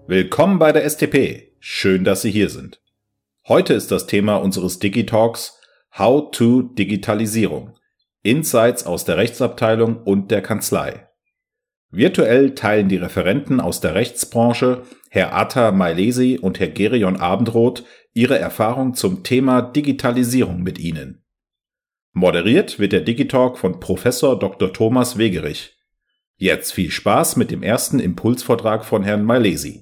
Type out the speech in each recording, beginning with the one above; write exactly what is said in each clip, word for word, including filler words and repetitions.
Willkommen bei der S T P. Schön, dass Sie hier sind. Heute ist das Thema unseres Digitalks How to Digitalisierung. Insights aus der Rechtsabteilung und der Kanzlei. Virtuell teilen die Referenten aus der Rechtsbranche, Herr Atta Mailesi und Herr Gerion Abendroth, ihre Erfahrung zum Thema Digitalisierung mit Ihnen. Moderiert wird der Digitalk von Professor Doktor Thomas Wegerich. Jetzt viel Spaß mit dem ersten Impulsvortrag von Herrn Mailesi.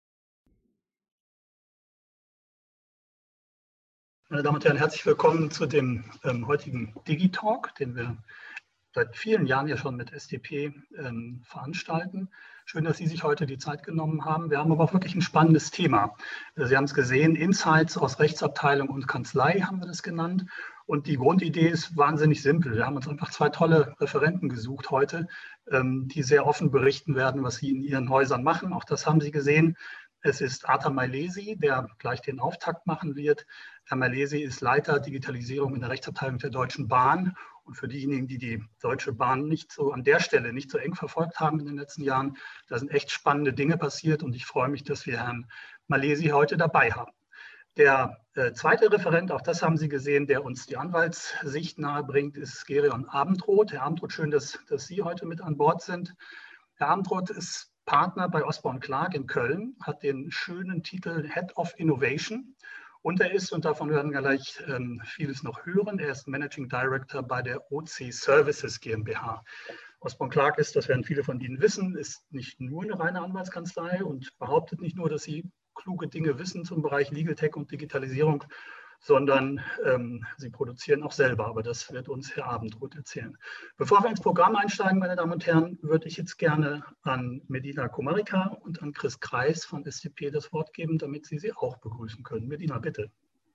Meine Damen und Herren, herzlich willkommen zu dem ähm, heutigen Digitalk, den wir seit vielen Jahren ja schon mit S T P ähm, veranstalten. Schön, dass Sie sich heute die Zeit genommen haben. Wir haben aber auch wirklich ein spannendes Thema. Sie haben es gesehen, Insights aus Rechtsabteilung und Kanzlei haben wir das genannt. Und die Grundidee ist wahnsinnig simpel. Wir haben uns einfach zwei tolle Referenten gesucht heute, ähm, die sehr offen berichten werden, was sie in ihren Häusern machen. Auch das haben Sie gesehen. Es ist Atta Mailesi, der gleich den Auftakt machen wird. Herr Mailesi ist Leiter Digitalisierung in der Rechtsabteilung der Deutschen Bahn. Und für diejenigen, die die Deutsche Bahn nicht so an der Stelle nicht so eng verfolgt haben in den letzten Jahren, da sind echt spannende Dinge passiert. Und ich freue mich, dass wir Herrn Mailesi heute dabei haben. Der äh, zweite Referent, auch das haben Sie gesehen, der uns die Anwaltssicht nahebringt, ist Gerion Abendroth. Herr Abendroth, schön, dass, dass Sie heute mit an Bord sind. Herr Abendroth ist Partner bei Osborne Clarke in Köln, hat den schönen Titel Head of Innovation und er ist, und davon werden wir gleich ähm, vieles noch hören, er ist Managing Director bei der O C Services GmbH. Osborne Clarke ist, das werden viele von Ihnen wissen, ist nicht nur eine reine Anwaltskanzlei und behauptet nicht nur, dass sie kluge Dinge wissen zum Bereich Legal Tech und Digitalisierung, sondern ähm, sie produzieren auch selber. Aber das wird uns Herr Abendroth erzählen. Bevor wir ins Programm einsteigen, meine Damen und Herren, würde ich jetzt gerne an Medina Komarica und an Chris Kreis von S T P das Wort geben, damit Sie sie auch begrüßen können. Medina, bitte.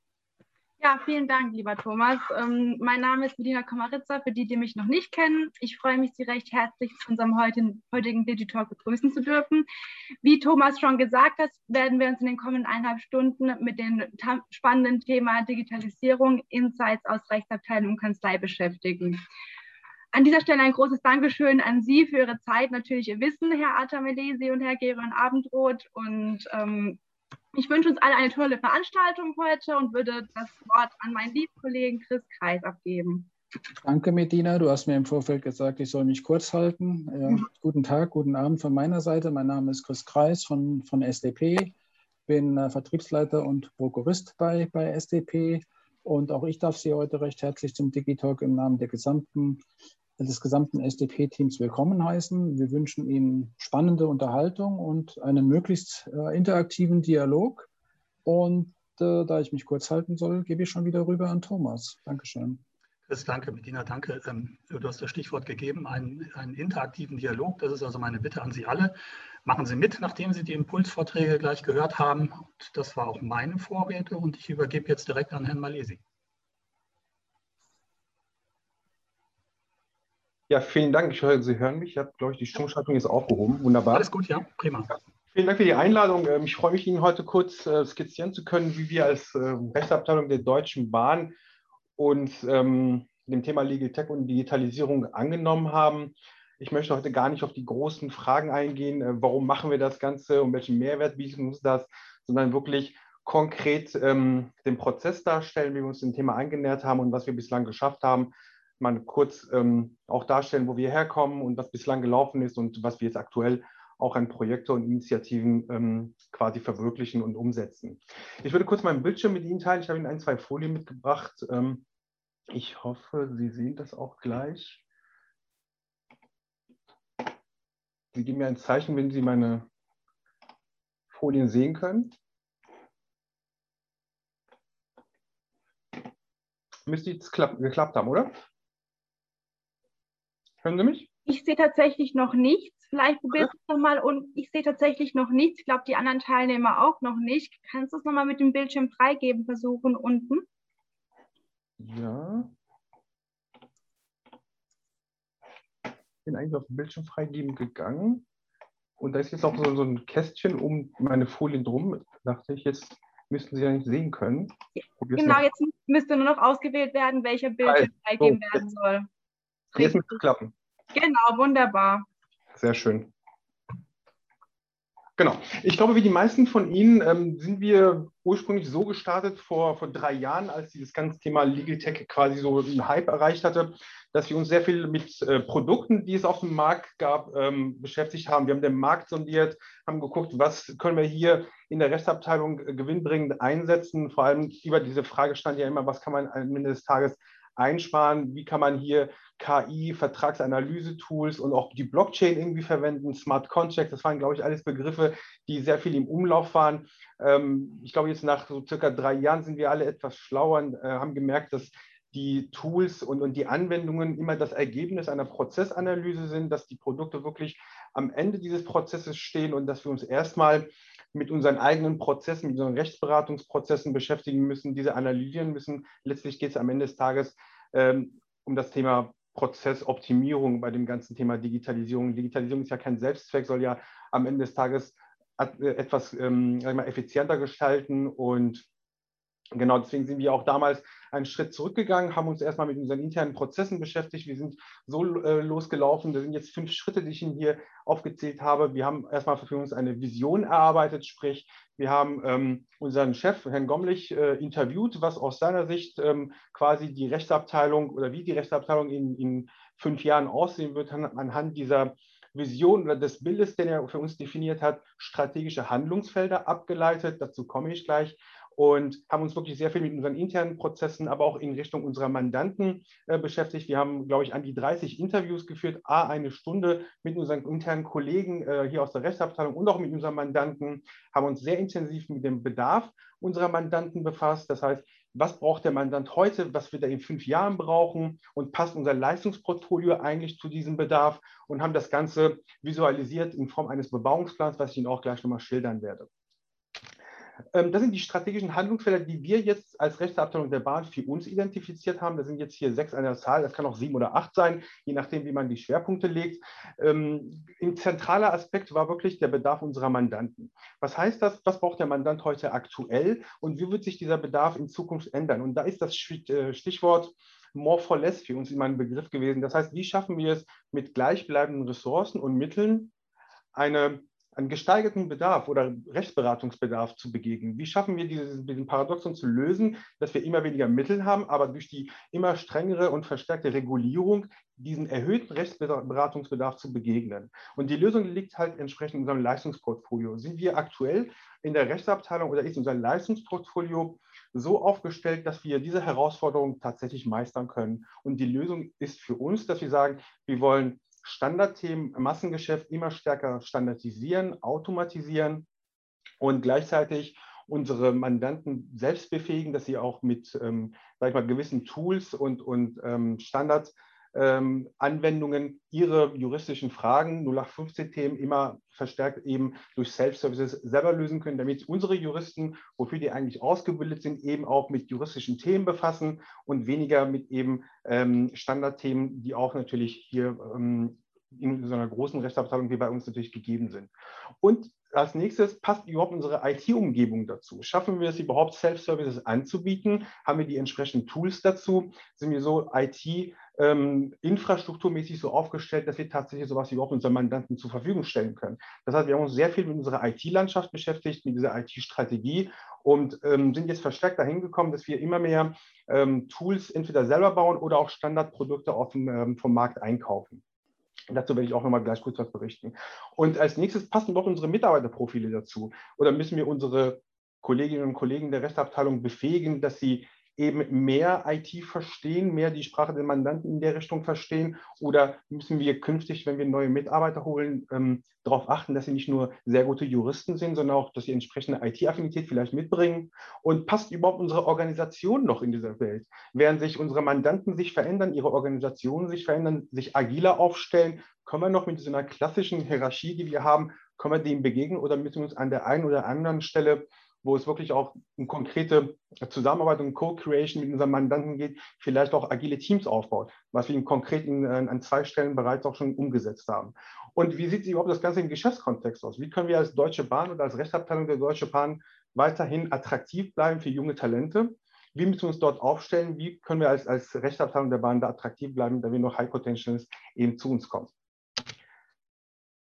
Ja, vielen Dank, lieber Thomas. Ähm, mein Name ist Medina Komarica, für die, die mich noch nicht kennen. Ich freue mich, Sie recht herzlich zu unserem heutigen, heutigen Digitalk begrüßen zu dürfen. Wie Thomas schon gesagt hat, werden wir uns in den kommenden eineinhalb Stunden mit dem spannenden Thema Digitalisierung, Insights aus Rechtsabteilung und Kanzlei beschäftigen. An dieser Stelle ein großes Dankeschön an Sie für Ihre Zeit, natürlich Ihr Wissen, Herr Atta Mailesi und Herr Gerion Abendroth. Und ähm, ich wünsche uns alle eine tolle Veranstaltung heute und würde das Wort an meinen lieben Kollegen Chris Kreis abgeben. Danke, Medina. Du hast mir im Vorfeld gesagt, ich soll mich kurz halten. Äh, mhm. Guten Tag, guten Abend von meiner Seite. Mein Name ist Chris Kreis von, von S T P. Bin äh, Vertriebsleiter und Prokurist bei, bei S T P. Und auch ich darf Sie heute recht herzlich zum Digitalk im Namen der gesamten, des gesamten S T P-Teams willkommen heißen. Wir wünschen Ihnen spannende Unterhaltung und einen möglichst äh, interaktiven Dialog. Und äh, da ich mich kurz halten soll, gebe ich schon wieder rüber an Thomas. Dankeschön. Chris, danke, Medina, danke. Ähm, du hast das Stichwort gegeben, einen, einen interaktiven Dialog. Das ist also meine Bitte an Sie alle. Machen Sie mit, nachdem Sie die Impulsvorträge gleich gehört haben. Und das war auch meine Vorrede und ich übergebe jetzt direkt an Herrn Mailesi. Ja, vielen Dank. Ich höre, Sie hören mich. Ich habe, glaube ich, die Stummschaltung ist aufgehoben. Wunderbar. Alles gut, ja, prima. Ja. Vielen Dank für die Einladung. Ich freue mich, Ihnen heute kurz skizzieren zu können, wie wir als Rechtsabteilung der Deutschen Bahn uns ähm, dem Thema Legal Tech und Digitalisierung angenommen haben. Ich möchte heute gar nicht auf die großen Fragen eingehen, warum machen wir das Ganze und welchen Mehrwert bieten uns das, sondern wirklich konkret ähm, den Prozess darstellen, wie wir uns dem Thema angenähert haben und was wir bislang geschafft haben. Mal kurz ähm, auch darstellen, wo wir herkommen und was bislang gelaufen ist und was wir jetzt aktuell auch an Projekte und Initiativen ähm, quasi verwirklichen und umsetzen. Ich würde kurz meinen Bildschirm mit Ihnen teilen. Ich habe Ihnen ein, zwei Folien mitgebracht. Ähm, ich hoffe, Sie sehen das auch gleich. Sie geben mir ein Zeichen, wenn Sie meine Folien sehen können. Müsste jetzt klapp, geklappt haben, oder? Hören Sie mich? Ich sehe tatsächlich noch nichts. Vielleicht probierst du es nochmal und ich sehe tatsächlich noch nichts. Ich glaube, die anderen Teilnehmer auch noch nicht. Kannst du es nochmal mit dem Bildschirm freigeben versuchen unten? Ja. Ich bin eigentlich auf den Bildschirm freigeben gegangen. Und da ist jetzt auch so, so ein Kästchen um meine Folien drum. Dachte ich, jetzt müssten Sie ja nicht sehen können. Probier's genau, noch. Jetzt müsste nur noch ausgewählt werden, welcher Bildschirm freigeben so, werden soll. Jetzt müsste es klappen. Genau, wunderbar. Sehr schön. Genau. Ich glaube, wie die meisten von Ihnen ähm, sind wir ursprünglich so gestartet vor, vor drei Jahren, als dieses ganze Thema Legal Tech quasi so einen Hype erreicht hatte, dass wir uns sehr viel mit äh, Produkten, die es auf dem Markt gab, ähm, beschäftigt haben. Wir haben den Markt sondiert, haben geguckt, was können wir hier in der Rechtsabteilung äh, gewinnbringend einsetzen. Vor allem über diese Frage stand ja immer, was kann man am Ende des Tages einsparen, wie kann man hier K I, Vertragsanalyse-Tools und auch die Blockchain irgendwie verwenden, Smart Contracts, das waren, glaube ich, alles Begriffe, die sehr viel im Umlauf waren. Ähm, ich glaube, jetzt nach so circa drei Jahren sind wir alle etwas schlauer und äh, haben gemerkt, dass die Tools und, und die Anwendungen immer das Ergebnis einer Prozessanalyse sind, dass die Produkte wirklich am Ende dieses Prozesses stehen und dass wir uns erstmal mit unseren eigenen Prozessen, mit unseren Rechtsberatungsprozessen beschäftigen müssen, diese analysieren müssen. Letztlich geht es am Ende des Tages ähm, um das Thema Prozessoptimierung bei dem ganzen Thema Digitalisierung. Digitalisierung ist ja kein Selbstzweck, soll ja am Ende des Tages etwas ähm, sag ich mal, effizienter gestalten und genau deswegen sind wir auch damals einen Schritt zurückgegangen, haben uns erstmal mit unseren internen Prozessen beschäftigt. Wir sind so äh, losgelaufen. Das sind jetzt fünf Schritte, die ich Ihnen hier aufgezählt habe. Wir haben erstmal für uns eine Vision erarbeitet, sprich, wir haben ähm, unseren Chef, Herrn Gomlich, äh, interviewt, was aus seiner Sicht ähm, quasi die Rechtsabteilung oder wie die Rechtsabteilung in, in fünf Jahren aussehen wird, anhand dieser Vision oder des Bildes, den er für uns definiert hat, strategische Handlungsfelder abgeleitet. Dazu komme ich gleich. Und haben uns wirklich sehr viel mit unseren internen Prozessen, aber auch in Richtung unserer Mandanten äh, beschäftigt. Wir haben, glaube ich, an die dreißig Interviews geführt, a eine Stunde mit unseren internen Kollegen äh, hier aus der Rechtsabteilung und auch mit unseren Mandanten, haben uns sehr intensiv mit dem Bedarf unserer Mandanten befasst. Das heißt, was braucht der Mandant heute, was wird er in fünf Jahren brauchen und passt unser Leistungsportfolio eigentlich zu diesem Bedarf und haben das Ganze visualisiert in Form eines Bebauungsplans, was ich Ihnen auch gleich nochmal schildern werde. Das sind die strategischen Handlungsfelder, die wir jetzt als Rechtsabteilung der Bahn für uns identifiziert haben. Das sind jetzt hier sechs an der Zahl, das kann auch sieben oder acht sein, je nachdem, wie man die Schwerpunkte legt. Ähm, ein zentraler Aspekt war wirklich der Bedarf unserer Mandanten. Was heißt das? Was braucht der Mandant heute aktuell und wie wird sich dieser Bedarf in Zukunft ändern? Und da ist das Stichwort More for Less für uns immer ein Begriff gewesen. Das heißt, wie schaffen wir es mit gleichbleibenden Ressourcen und Mitteln, eine einen gesteigerten Bedarf oder Rechtsberatungsbedarf zu begegnen. Wie schaffen wir dieses, diesen Paradoxon zu lösen, dass wir immer weniger Mittel haben, aber durch die immer strengere und verstärkte Regulierung diesen erhöhten Rechtsberatungsbedarf zu begegnen? Und die Lösung liegt halt entsprechend in unserem Leistungsportfolio. Sind wir aktuell in der Rechtsabteilung oder ist unser Leistungsportfolio so aufgestellt, dass wir diese Herausforderung tatsächlich meistern können? Und die Lösung ist für uns, dass wir sagen, wir wollen Standardthemen, Massengeschäft immer stärker standardisieren, automatisieren und gleichzeitig unsere Mandanten selbst befähigen, dass sie auch mit ähm, sag ich mal, gewissen Tools und, und ähm, Standard Ähm, Anwendungen ihre juristischen Fragen, null acht fünfzehn-Themen immer verstärkt eben durch Self-Services selber lösen können, damit unsere Juristen, wofür die eigentlich ausgebildet sind, eben auch mit juristischen Themen befassen und weniger mit eben ähm, Standardthemen, die auch natürlich hier ähm, in so einer großen Rechtsabteilung wie bei uns natürlich gegeben sind. Und als nächstes, passt überhaupt unsere I T-Umgebung dazu? Schaffen wir es überhaupt, Self-Services anzubieten? Haben wir die entsprechenden Tools dazu? Sind wir so I T ähm, infrastrukturmäßig so aufgestellt, dass wir tatsächlich sowas wie überhaupt unseren Mandanten zur Verfügung stellen können? Das heißt, wir haben uns sehr viel mit unserer I T-Landschaft beschäftigt, mit dieser I T-Strategie und ähm, sind jetzt verstärkt dahin gekommen, dass wir immer mehr ähm, Tools entweder selber bauen oder auch Standardprodukte auf dem, ähm, vom Markt einkaufen. Dazu werde ich auch noch mal gleich kurz was berichten. Und als nächstes passen doch unsere Mitarbeiterprofile dazu. Oder müssen wir unsere Kolleginnen und Kollegen der Rechtsabteilung befähigen, dass sie eben mehr I T verstehen, mehr die Sprache der Mandanten in der Richtung verstehen? Oder müssen wir künftig, wenn wir neue Mitarbeiter holen, ähm, darauf achten, dass sie nicht nur sehr gute Juristen sind, sondern auch, dass sie entsprechende I T-Affinität vielleicht mitbringen? Und passt überhaupt unsere Organisation noch in dieser Welt? Während sich unsere Mandanten sich verändern, ihre Organisationen sich verändern, sich agiler aufstellen, können wir noch mit so einer klassischen Hierarchie, die wir haben, können wir dem begegnen oder müssen wir uns an der einen oder anderen Stelle, wo es wirklich auch um konkrete Zusammenarbeit und Co-Creation mit unseren Mandanten geht, vielleicht auch agile Teams aufbaut, was wir in konkreten an zwei Stellen bereits auch schon umgesetzt haben. Und wie sieht überhaupt das Ganze im Geschäftskontext aus? Wie können wir als Deutsche Bahn oder als Rechtsabteilung der Deutsche Bahn weiterhin attraktiv bleiben für junge Talente? Wie müssen wir uns dort aufstellen? Wie können wir als, als Rechtsabteilung der Bahn da attraktiv bleiben, da wir noch High Potentials eben zu uns kommen?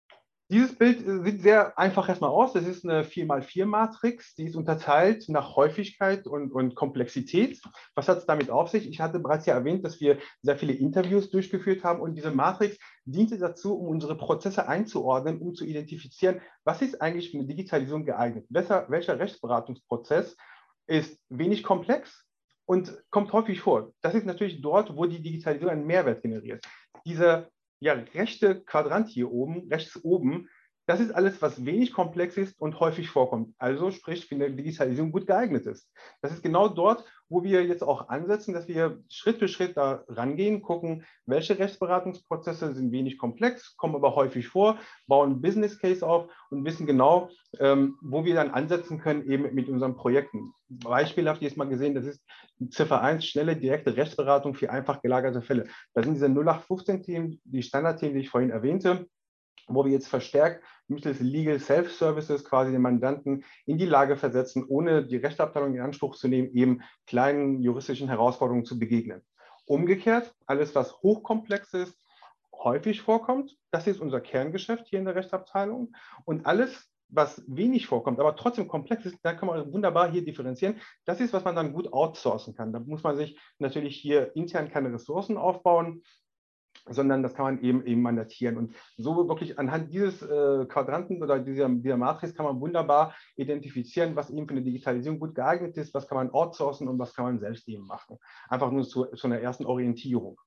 Dieses Bild sieht sehr einfach erstmal aus. Das ist eine vier mal vier Matrix, die ist unterteilt nach Häufigkeit und, und Komplexität. Was hat es damit auf sich? Ich hatte bereits ja erwähnt, dass wir sehr viele Interviews durchgeführt haben und diese Matrix diente dazu, um unsere Prozesse einzuordnen, um zu identifizieren, was ist eigentlich für eine Digitalisierung geeignet. Welcher, welcher Rechtsberatungsprozess ist wenig komplex und kommt häufig vor. Das ist natürlich dort, wo die Digitalisierung einen Mehrwert generiert. Dieser ja, rechte Quadrant hier oben, rechts oben, das ist alles, was wenig komplex ist und häufig vorkommt. Also sprich, für eine Digitalisierung gut geeignet ist. Das ist genau dort, wo wir jetzt auch ansetzen, dass wir Schritt für Schritt da rangehen, gucken, welche Rechtsberatungsprozesse sind wenig komplex, kommen aber häufig vor, bauen einen Business Case auf und wissen genau, ähm, wo wir dann ansetzen können, eben mit unseren Projekten. Beispielhaft jetzt mal gesehen, das ist Ziffer eins, schnelle, direkte Rechtsberatung für einfach gelagerte Fälle. Das sind diese null acht fünfzehn Themen, die Standardthemen, die ich vorhin erwähnte, wo wir jetzt verstärkt mittels Legal Self-Services quasi den Mandanten in die Lage versetzen, ohne die Rechtsabteilung in Anspruch zu nehmen, eben kleinen juristischen Herausforderungen zu begegnen. Umgekehrt, alles, was hochkomplex ist, häufig vorkommt, das ist unser Kerngeschäft hier in der Rechtsabteilung. Und alles, was wenig vorkommt, aber trotzdem komplex ist, da kann man wunderbar hier differenzieren. Das ist, was man dann gut outsourcen kann. Da muss man sich natürlich hier intern keine Ressourcen aufbauen, sondern das kann man eben, eben mandatieren. Und so wirklich anhand dieses äh, Quadranten oder dieser, dieser Matrix kann man wunderbar identifizieren, was eben für eine Digitalisierung gut geeignet ist, was kann man outsourcen und was kann man selbst eben machen. Einfach nur zu, zu einer ersten Orientierung.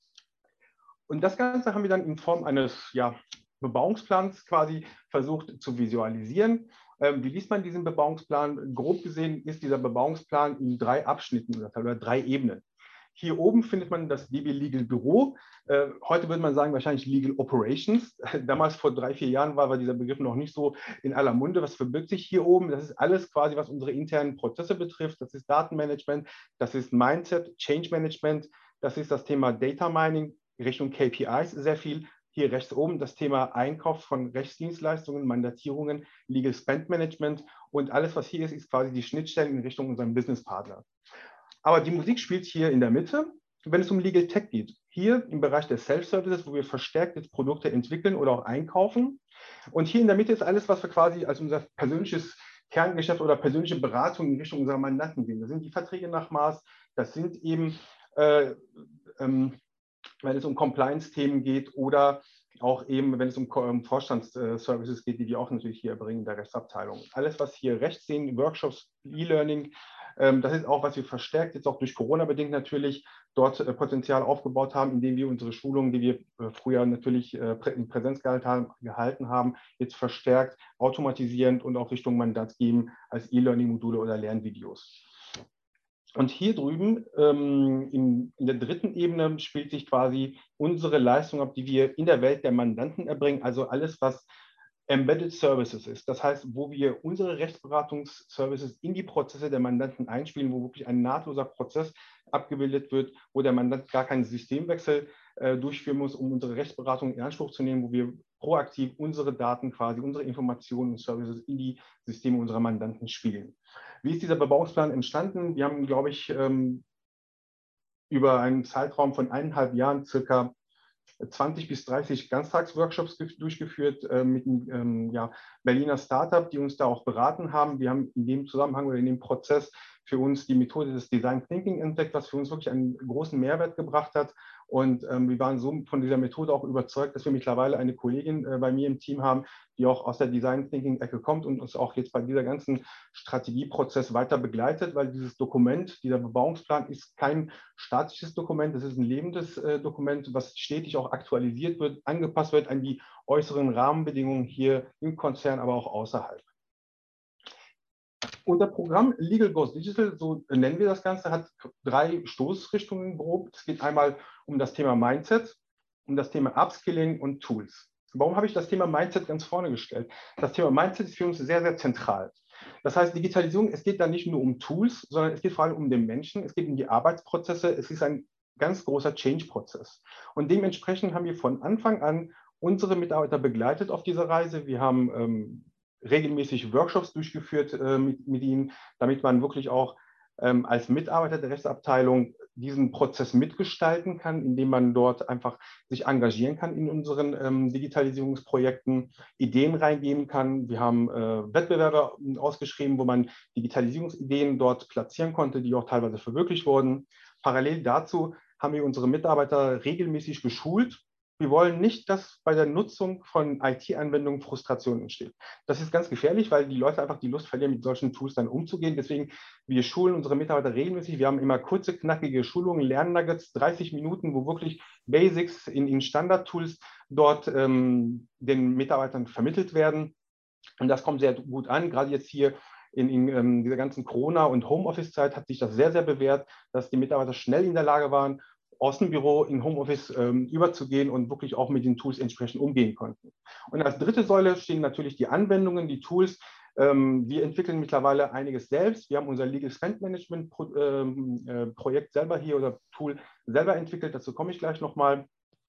Und das Ganze haben wir dann in Form eines ja, Bebauungsplans quasi versucht zu visualisieren. Ähm, wie liest man diesen Bebauungsplan? Grob gesehen ist dieser Bebauungsplan in drei Abschnitten oder drei Ebenen. Hier oben findet man das D B Legal Büro. Äh, heute würde man sagen wahrscheinlich Legal Operations. Damals vor drei, vier Jahren war, war dieser Begriff noch nicht so in aller Munde. Was verbirgt sich hier oben? Das ist alles quasi, was unsere internen Prozesse betrifft. Das ist Datenmanagement, das ist Mindset, Change Management, das ist das Thema Data Mining, Richtung K P Is sehr viel. Hier rechts oben das Thema Einkauf von Rechtsdienstleistungen, Mandatierungen, Legal Spend Management und alles, was hier ist, ist quasi die Schnittstelle in Richtung unseren Businesspartner. Aber die Musik spielt hier in der Mitte, wenn es um Legal Tech geht. Hier im Bereich der Self-Services, wo wir verstärkt jetzt Produkte entwickeln oder auch einkaufen. Und hier in der Mitte ist alles, was wir quasi als unser persönliches Kerngeschäft oder persönliche Beratung in Richtung unserer Mandanten sehen. Das sind die Verträge nach Maß, das sind eben, äh, ähm, wenn es um Compliance-Themen geht oder auch eben, wenn es um, um Vorstandsservices geht, die wir auch natürlich hier erbringen in der Rechtsabteilung. Alles, was hier rechts sehen, Workshops, E-Learning, ähm, das ist auch, was wir verstärkt, jetzt auch durch Corona bedingt natürlich, dort äh, Potenzial aufgebaut haben, indem wir unsere Schulungen, die wir äh, früher natürlich äh, in Präsenz gehalten, gehalten haben, jetzt verstärkt, automatisierend und auch Richtung Mandat geben als E-Learning-Module oder Lernvideos. Und hier drüben ähm, in, in der dritten Ebene spielt sich quasi unsere Leistung ab, die wir in der Welt der Mandanten erbringen, also alles, was Embedded Services ist. Das heißt, wo wir unsere Rechtsberatungsservices in die Prozesse der Mandanten einspielen, wo wirklich ein nahtloser Prozess abgebildet wird, wo der Mandant gar keinen Systemwechsel äh, durchführen muss, um unsere Rechtsberatung in Anspruch zu nehmen, wo wir proaktiv unsere Daten quasi, unsere Informationen und Services in die Systeme unserer Mandanten spielen. Wie ist dieser Bebauungsplan entstanden? Wir haben, glaube ich, ähm, über einen Zeitraum von eineinhalb Jahren circa zwanzig bis dreißig Ganztagsworkshops durchgeführt äh, mit einem ähm, ja, Berliner Startup, die uns da auch beraten haben. Wir haben in dem Zusammenhang oder in dem Prozess für uns die Methode des Design Thinking entdeckt, was für uns wirklich einen großen Mehrwert gebracht hat. Und ähm, wir waren so von dieser Methode auch überzeugt, dass wir mittlerweile eine Kollegin äh, bei mir im Team haben, die auch aus der Design Thinking-Ecke kommt und uns auch jetzt bei dieser ganzen Strategieprozess weiter begleitet, weil dieses Dokument, dieser Bebauungsplan ist kein statisches Dokument, das ist ein lebendes äh, Dokument, was stetig auch aktualisiert wird, angepasst wird an die äußeren Rahmenbedingungen hier im Konzern, aber auch außerhalb. Unser Programm Legal Goes Digital, so nennen wir das Ganze, hat drei Stoßrichtungen grob. Es geht einmal um das Thema Mindset, um das Thema Upskilling und Tools. Warum habe ich das Thema Mindset ganz vorne gestellt? Das Thema Mindset ist für uns sehr, sehr zentral. Das heißt, Digitalisierung, es geht da nicht nur um Tools, sondern es geht vor allem um den Menschen, es geht um die Arbeitsprozesse, es ist ein ganz großer Change-Prozess. Und dementsprechend haben wir von Anfang an unsere Mitarbeiter begleitet auf dieser Reise. Wir haben ähm, regelmäßig Workshops durchgeführt äh, mit, mit ihnen, damit man wirklich auch ähm, als Mitarbeiter der Rechtsabteilung diesen Prozess mitgestalten kann, indem man dort einfach sich engagieren kann in unseren ähm, Digitalisierungsprojekten, Ideen reingeben kann. Wir haben äh, Wettbewerbe ausgeschrieben, wo man Digitalisierungsideen dort platzieren konnte, die auch teilweise verwirklicht wurden. Parallel dazu haben wir unsere Mitarbeiter regelmäßig geschult. Wir wollen nicht, dass bei der Nutzung von I T-Anwendungen Frustration entsteht. Das ist ganz gefährlich, weil die Leute einfach die Lust verlieren, mit solchen Tools dann umzugehen. Deswegen, wir schulen unsere Mitarbeiter regelmäßig. Wir haben immer kurze, knackige Schulungen, Lernnuggets, dreißig Minuten, wo wirklich Basics in, in Standard-Tools dort ähm, den Mitarbeitern vermittelt werden. Und das kommt sehr gut an. Gerade jetzt hier in, in ähm, dieser ganzen Corona- und Homeoffice-Zeit hat sich das sehr, sehr bewährt, dass die Mitarbeiter schnell in der Lage waren, aus dem Büro in Homeoffice ähm, überzugehen und wirklich auch mit den Tools entsprechend umgehen konnten. Und als dritte Säule stehen natürlich die Anwendungen, die Tools. Ähm, wir entwickeln mittlerweile einiges selbst. Wir haben unser Legal Spend Management Pro, ähm, äh, Projekt selber hier oder Tool selber entwickelt. Dazu komme ich gleich nochmal.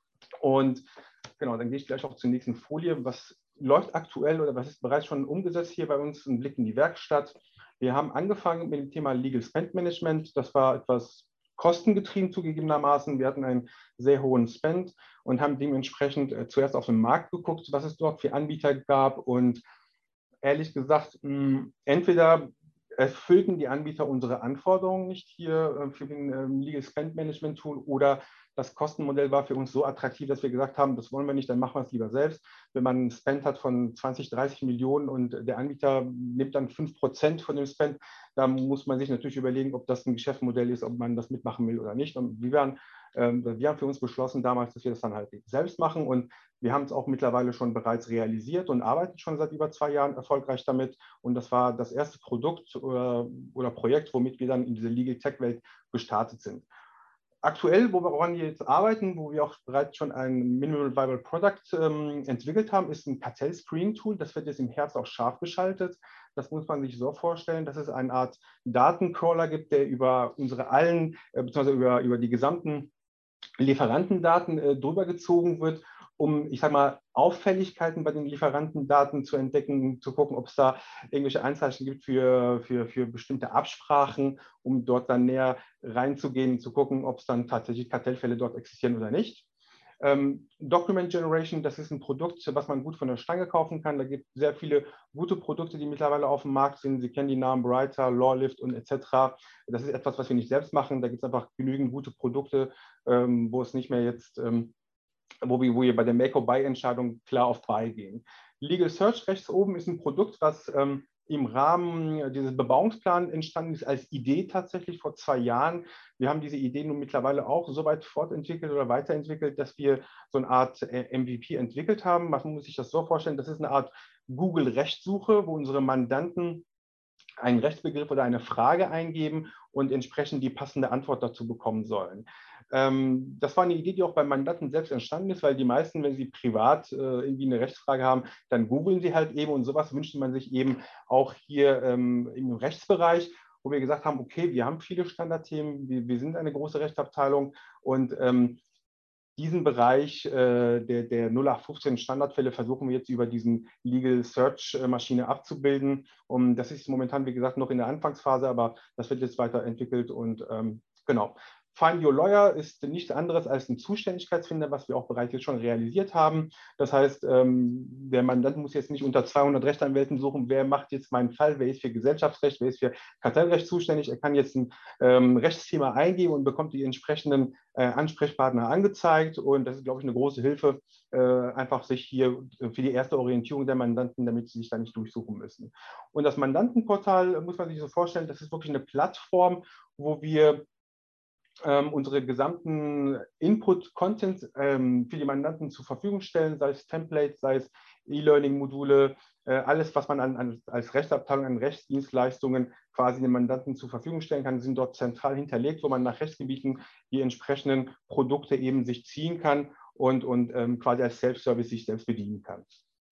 Und genau, dann gehe ich gleich auch zur nächsten Folie. Was läuft aktuell oder was ist bereits schon umgesetzt hier bei uns? Ein Blick in die Werkstatt. Wir haben angefangen mit dem Thema Legal Spend Management. Das war etwas kostengetrieben zugegebenermaßen. Wir hatten einen sehr hohen Spend und haben dementsprechend äh, zuerst auf den Markt geguckt, was es dort für Anbieter gab. Und ehrlich gesagt, mh, entweder erfüllten die Anbieter unsere Anforderungen nicht hier äh, für den äh, Legal Spend Management Tool oder das Kostenmodell war für uns so attraktiv, dass wir gesagt haben, das wollen wir nicht, dann machen wir es lieber selbst. Wenn man einen Spend hat von zwanzig, dreißig Millionen und der Anbieter nimmt dann fünf Prozent von dem Spend, da muss man sich natürlich überlegen, ob das ein Geschäftsmodell ist, ob man das mitmachen will oder nicht. Und wir, waren, ähm, wir haben für uns beschlossen damals, dass wir das dann halt selbst machen und wir haben es auch mittlerweile schon bereits realisiert und arbeiten schon seit über zwei Jahren erfolgreich damit. Und das war das erste Produkt oder, oder Projekt, womit wir dann in diese Legal Tech Welt gestartet sind. Aktuell, woran wir jetzt arbeiten, wo wir auch bereits schon ein Minimal Viable Product ähm, entwickelt haben, ist ein Kartell-Screening-Tool. Das wird jetzt im Herbst auch scharf geschaltet. Das muss man sich so vorstellen, dass es eine Art Datencrawler gibt, der über unsere allen, äh, beziehungsweise über, über die gesamten Lieferantendaten äh, drüber gezogen wird, um, ich sage mal, Auffälligkeiten bei den Lieferantendaten zu entdecken, zu gucken, ob es da irgendwelche Einzeichen gibt für, für, für bestimmte Absprachen, um dort dann näher reinzugehen, zu gucken, ob es dann tatsächlich Kartellfälle dort existieren oder nicht. Ähm, Document Generation, das ist ein Produkt, was man gut von der Stange kaufen kann. Da gibt es sehr viele gute Produkte, die mittlerweile auf dem Markt sind. Sie kennen die Namen Brighter, Lawlift und et cetera. Das ist etwas, was wir nicht selbst machen. Da gibt es einfach genügend gute Produkte, ähm, wo es nicht mehr jetzt ähm, Wo wir, wo wir bei der Make-or-Buy-Entscheidung klar auf Buy gehen. Legal Search rechts oben ist ein Produkt, was ähm, im Rahmen dieses Bebauungsplans entstanden ist, als Idee tatsächlich vor zwei Jahren. Wir haben diese Idee nun mittlerweile auch so weit fortentwickelt oder weiterentwickelt, dass wir so eine Art äh, M V P entwickelt haben. Man muss sich das so vorstellen, das ist eine Art Google-Rechtssuche, wo unsere Mandanten einen Rechtsbegriff oder eine Frage eingeben und entsprechend die passende Antwort dazu bekommen sollen. Ähm, das war eine Idee, die auch beim Mandanten selbst entstanden ist, weil die meisten, wenn sie privat äh, irgendwie eine Rechtsfrage haben, dann googeln sie halt eben und sowas wünscht man sich eben auch hier ähm, im Rechtsbereich, wo wir gesagt haben, okay, wir haben viele Standardthemen, wir, wir sind eine große Rechtsabteilung und ähm, diesen Bereich äh, der, der null acht fünfzehn Standardfälle versuchen wir jetzt über diesen Legal Search Maschine abzubilden. Und das ist momentan, wie gesagt, noch in der Anfangsphase, aber das wird jetzt weiterentwickelt und ähm, genau. Find Your Lawyer ist nichts anderes als ein Zuständigkeitsfinder, was wir auch bereits jetzt schon realisiert haben. Das heißt, ähm, der Mandant muss jetzt nicht unter zweihundert Rechtsanwälten suchen, wer macht jetzt meinen Fall, wer ist für Gesellschaftsrecht, wer ist für Kartellrecht zuständig. Er kann jetzt ein ähm, Rechtsthema eingeben und bekommt die entsprechenden äh, Ansprechpartner angezeigt. Und das ist, glaube ich, eine große Hilfe, äh, einfach sich hier für die erste Orientierung der Mandanten, damit sie sich da nicht durchsuchen müssen. Und das Mandantenportal, muss man sich so vorstellen, das ist wirklich eine Plattform, wo wir Ähm, unsere gesamten Input-Content ähm, für die Mandanten zur Verfügung stellen, sei es Templates, sei es E-Learning-Module, äh, alles, was man an, an, als Rechtsabteilung an Rechtsdienstleistungen quasi den Mandanten zur Verfügung stellen kann, sind dort zentral hinterlegt, wo man nach Rechtsgebieten die entsprechenden Produkte eben sich ziehen kann und, und ähm, quasi als Self-Service sich selbst bedienen kann.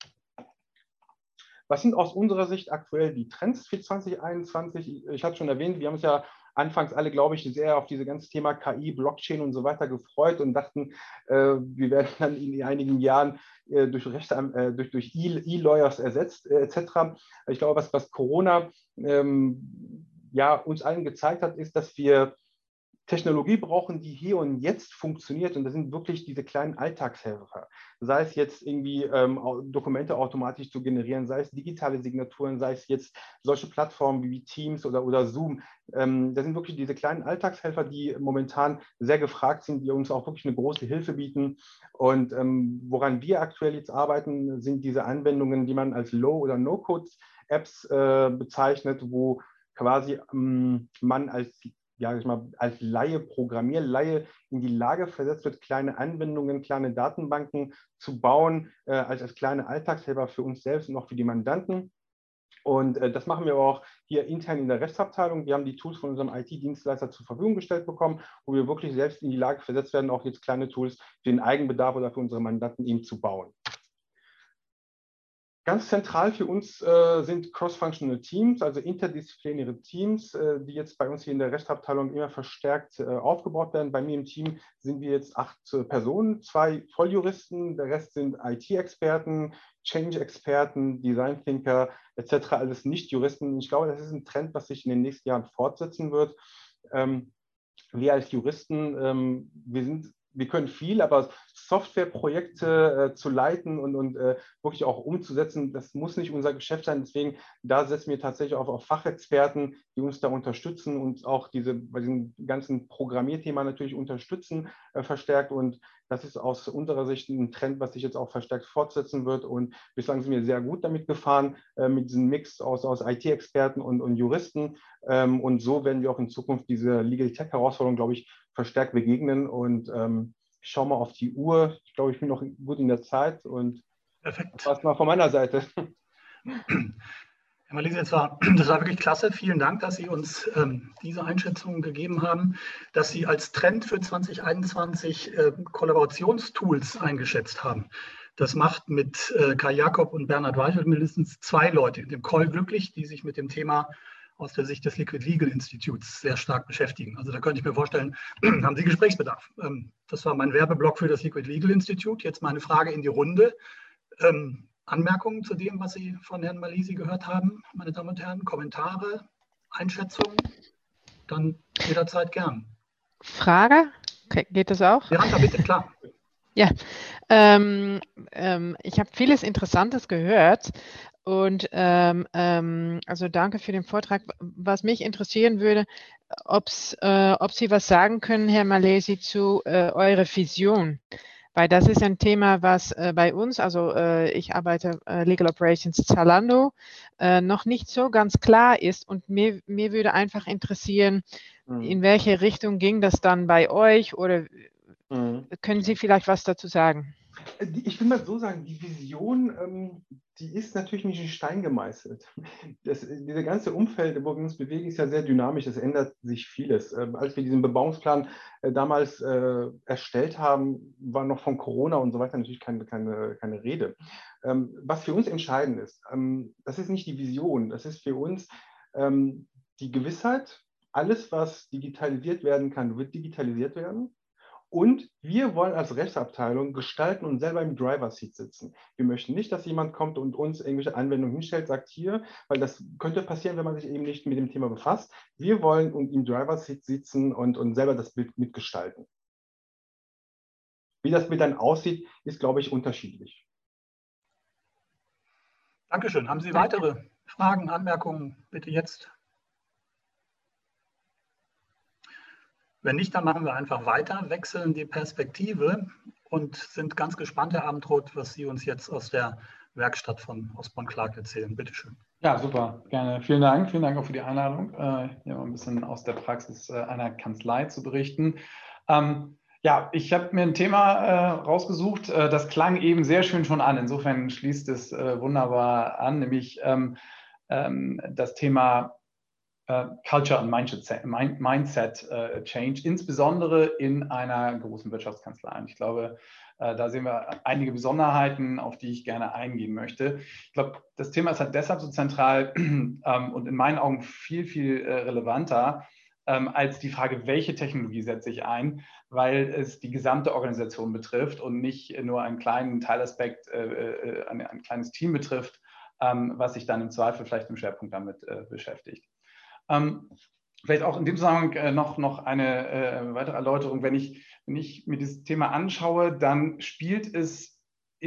Was sind aus unserer Sicht aktuell die Trends für zwanzig einundzwanzig? Ich hatte schon erwähnt, wir haben es ja anfangs alle, glaube ich, sehr auf dieses ganze Thema K I, Blockchain und so weiter gefreut und dachten, äh, wir werden dann in einigen Jahren äh, durch, Rechte, äh, durch, durch E-Lawyers ersetzt, äh, et cetera. Ich glaube, was, was Corona ähm, ja, uns allen gezeigt hat, ist, dass wir Technologie brauchen, die hier und jetzt funktioniert. Und das sind wirklich diese kleinen Alltagshelfer. Sei es jetzt irgendwie ähm, Dokumente automatisch zu generieren, sei es digitale Signaturen, sei es jetzt solche Plattformen wie Teams oder, oder Zoom. Ähm, das sind wirklich diese kleinen Alltagshelfer, die momentan sehr gefragt sind, die uns auch wirklich eine große Hilfe bieten. Und ähm, woran wir aktuell jetzt arbeiten, sind diese Anwendungen, die man als Low- oder No-Code-Apps äh, bezeichnet, wo quasi ähm, man als ja, ich mal, als Laie, Programmierlaie in die Lage versetzt wird, kleine Anwendungen, kleine Datenbanken zu bauen, äh, als, als kleine Alltagshelfer für uns selbst und auch für die Mandanten. Und äh, das machen wir aber auch hier intern in der Rechtsabteilung. Wir haben die Tools von unserem I T-Dienstleister zur Verfügung gestellt bekommen, wo wir wirklich selbst in die Lage versetzt werden, auch jetzt kleine Tools für den Eigenbedarf oder für unsere Mandanten eben zu bauen. Ganz zentral für uns äh, sind Cross-Functional Teams, also interdisziplinäre Teams, äh, die jetzt bei uns hier in der Rechtsabteilung immer verstärkt äh, aufgebaut werden. Bei mir im Team sind wir jetzt acht äh, Personen, zwei Volljuristen, der Rest sind I T-Experten, Change-Experten, Design-Thinker et cetera, alles Nicht-Juristen. Ich glaube, das ist ein Trend, was sich in den nächsten Jahren fortsetzen wird. Ähm, wir als Juristen, ähm, wir sind Wir können viel, aber Softwareprojekte äh, zu leiten und, und äh, wirklich auch umzusetzen, das muss nicht unser Geschäft sein. Deswegen, da setzen wir tatsächlich auch auf Fachexperten, die uns da unterstützen und auch diese, bei diesem ganzen Programmierthema natürlich unterstützen, äh, verstärkt. Und das ist aus unserer Sicht ein Trend, was sich jetzt auch verstärkt fortsetzen wird. Und bislang sind wir sehr gut damit gefahren, äh, mit diesem Mix aus, aus I T-Experten und, und Juristen. Ähm, und so werden wir auch in Zukunft diese Legal Tech-Herausforderung, glaube ich, verstärkt begegnen. Und ähm, ich schaue mal auf die Uhr. Ich glaube, ich bin noch gut in der Zeit. Und Perfekt. das war's mal von meiner Seite. Herr Malesi, das war, das war wirklich klasse. Vielen Dank, dass Sie uns ähm, diese Einschätzung gegeben haben, dass Sie als Trend für zwanzig einundzwanzig äh, Kollaborationstools eingeschätzt haben. Das macht mit äh, Kai Jakob und Bernhard Weichelt mindestens zwei Leute, dem Call glücklich, die sich mit dem Thema aus der Sicht des Liquid Legal Instituts sehr stark beschäftigen. Also da könnte ich mir vorstellen, haben Sie Gesprächsbedarf. Ähm, das war mein Werbeblock für das Liquid Legal Institute. Jetzt meine Frage in die Runde. Ähm, Anmerkungen zu dem, was Sie von Herrn Malesi gehört haben, meine Damen und Herren? Kommentare, Einschätzungen? Dann jederzeit gern. Frage? Okay, geht das auch? Ja, bitte, klar. Ja, ähm, ähm, ich habe vieles Interessantes gehört und ähm, ähm, also danke für den Vortrag. Was mich interessieren würde, ob's, äh, ob Sie was sagen können, Herr Malesi, zu äh, eurer Vision. Weil das ist ein Thema, was äh, bei uns, also äh, ich arbeite äh, Legal Operations Zalando, äh, noch nicht so ganz klar ist. Und mir, mir würde einfach interessieren, mhm. in welche Richtung ging das dann bei euch oder mhm. können Sie vielleicht was dazu sagen? Ich will mal so sagen, die Vision, ähm, die ist natürlich nicht in Stein gemeißelt. Das, diese ganze Umfeld, wo wir uns bewegen, ist ja sehr dynamisch, es ändert sich vieles. Ähm, als wir diesen Bebauungsplan äh, damals äh, erstellt haben, war noch von Corona und so weiter natürlich keine, keine, keine Rede. Ähm, was für uns entscheidend ist, ähm, das ist nicht die Vision, das ist für uns ähm, die Gewissheit, alles, was digitalisiert werden kann, wird digitalisiert werden. Und wir wollen als Rechtsabteilung gestalten und selber im Driver-Seat sitzen. Wir möchten nicht, dass jemand kommt und uns irgendwelche Anwendungen hinstellt, sagt hier, weil das könnte passieren, wenn man sich eben nicht mit dem Thema befasst. Wir wollen im Driver-Seat sitzen und, und selber das Bild mitgestalten. Wie das Bild dann aussieht, ist, glaube ich, unterschiedlich. Dankeschön. Haben Sie weitere Fragen, Anmerkungen? Bitte jetzt. Wenn nicht, dann machen wir einfach weiter, wechseln die Perspektive und sind ganz gespannt, Herr Abendroth, was Sie uns jetzt aus der Werkstatt von Osborne-Clarke erzählen. Bitte schön. Ja, super, gerne. Vielen Dank. Vielen Dank auch für die Einladung, äh, hier mal ein bisschen aus der Praxis äh, einer Kanzlei zu berichten. Ähm, ja, ich habe mir ein Thema äh, rausgesucht, äh, das klang eben sehr schön schon an. Insofern schließt es äh, wunderbar an, nämlich ähm, ähm, das Thema Culture und Mindset, Mindset uh, Change, insbesondere in einer großen Wirtschaftskanzlei. Und ich glaube, uh, da sehen wir einige Besonderheiten, auf die ich gerne eingehen möchte. Ich glaube, das Thema ist halt deshalb so zentral um, und in meinen Augen viel, viel uh, relevanter um, als die Frage, welche Technologie setze ich ein, weil es die gesamte Organisation betrifft und nicht nur einen kleinen Teilaspekt, uh, uh, ein, ein kleines Team betrifft, um, was sich dann im Zweifel vielleicht im Schwerpunkt damit uh, beschäftigt. Ähm, vielleicht auch in dem Zusammenhang äh, noch, noch eine äh, weitere Erläuterung. Wenn ich, wenn ich mir dieses Thema anschaue, dann spielt es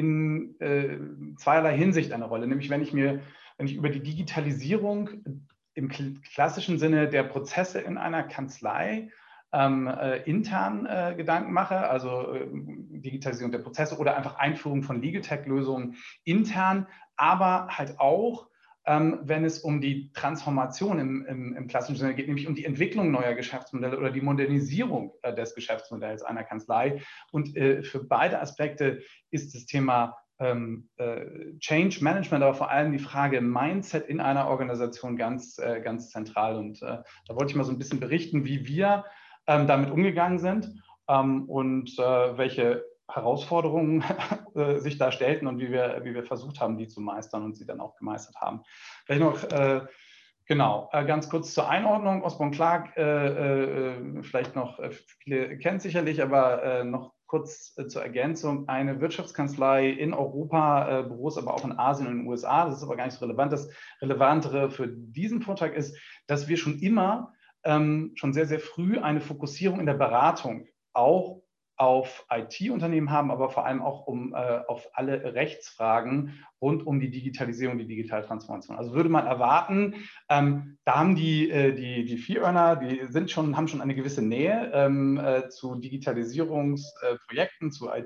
in äh, zweierlei Hinsicht eine Rolle. Nämlich wenn ich mir, wenn ich über die Digitalisierung im klassischen Sinne der Prozesse in einer Kanzlei ähm, äh, intern äh, Gedanken mache, also äh, Digitalisierung der Prozesse oder einfach Einführung von Legal Tech-Lösungen intern, aber halt auch, ähm, wenn es um die Transformation im, im, im klassischen Sinne geht, nämlich um die Entwicklung neuer Geschäftsmodelle oder die Modernisierung äh, des Geschäftsmodells einer Kanzlei. Und äh, für beide Aspekte ist das Thema ähm, äh, Change Management, aber vor allem die Frage Mindset in einer Organisation ganz, äh, ganz zentral. Und äh, da wollte ich mal so ein bisschen berichten, wie wir ähm, damit umgegangen sind ähm, und äh, welche Herausforderungen äh, sich da stellten und wie wir, wie wir versucht haben, die zu meistern und sie dann auch gemeistert haben. Vielleicht noch, äh, genau, äh, ganz kurz zur Einordnung. Osborne Clarke, äh, äh, vielleicht noch, äh, viele kennen es sicherlich, aber äh, noch kurz äh, zur Ergänzung. Eine Wirtschaftskanzlei in Europa, äh, Büros aber auch in Asien und in den U S A, das ist aber gar nicht so relevant. Das Relevantere für diesen Vortrag ist, dass wir schon immer, ähm, schon sehr, sehr früh eine Fokussierung in der Beratung auch auf I T-Unternehmen haben, aber vor allem auch um, äh, auf alle Rechtsfragen rund um die Digitalisierung, die Digitaltransformation. Also würde man erwarten, ähm, da haben die, äh, die, die Fee-Earner, die sind schon, haben schon eine gewisse Nähe ähm, äh, zu Digitalisierungsprojekten, äh, zu I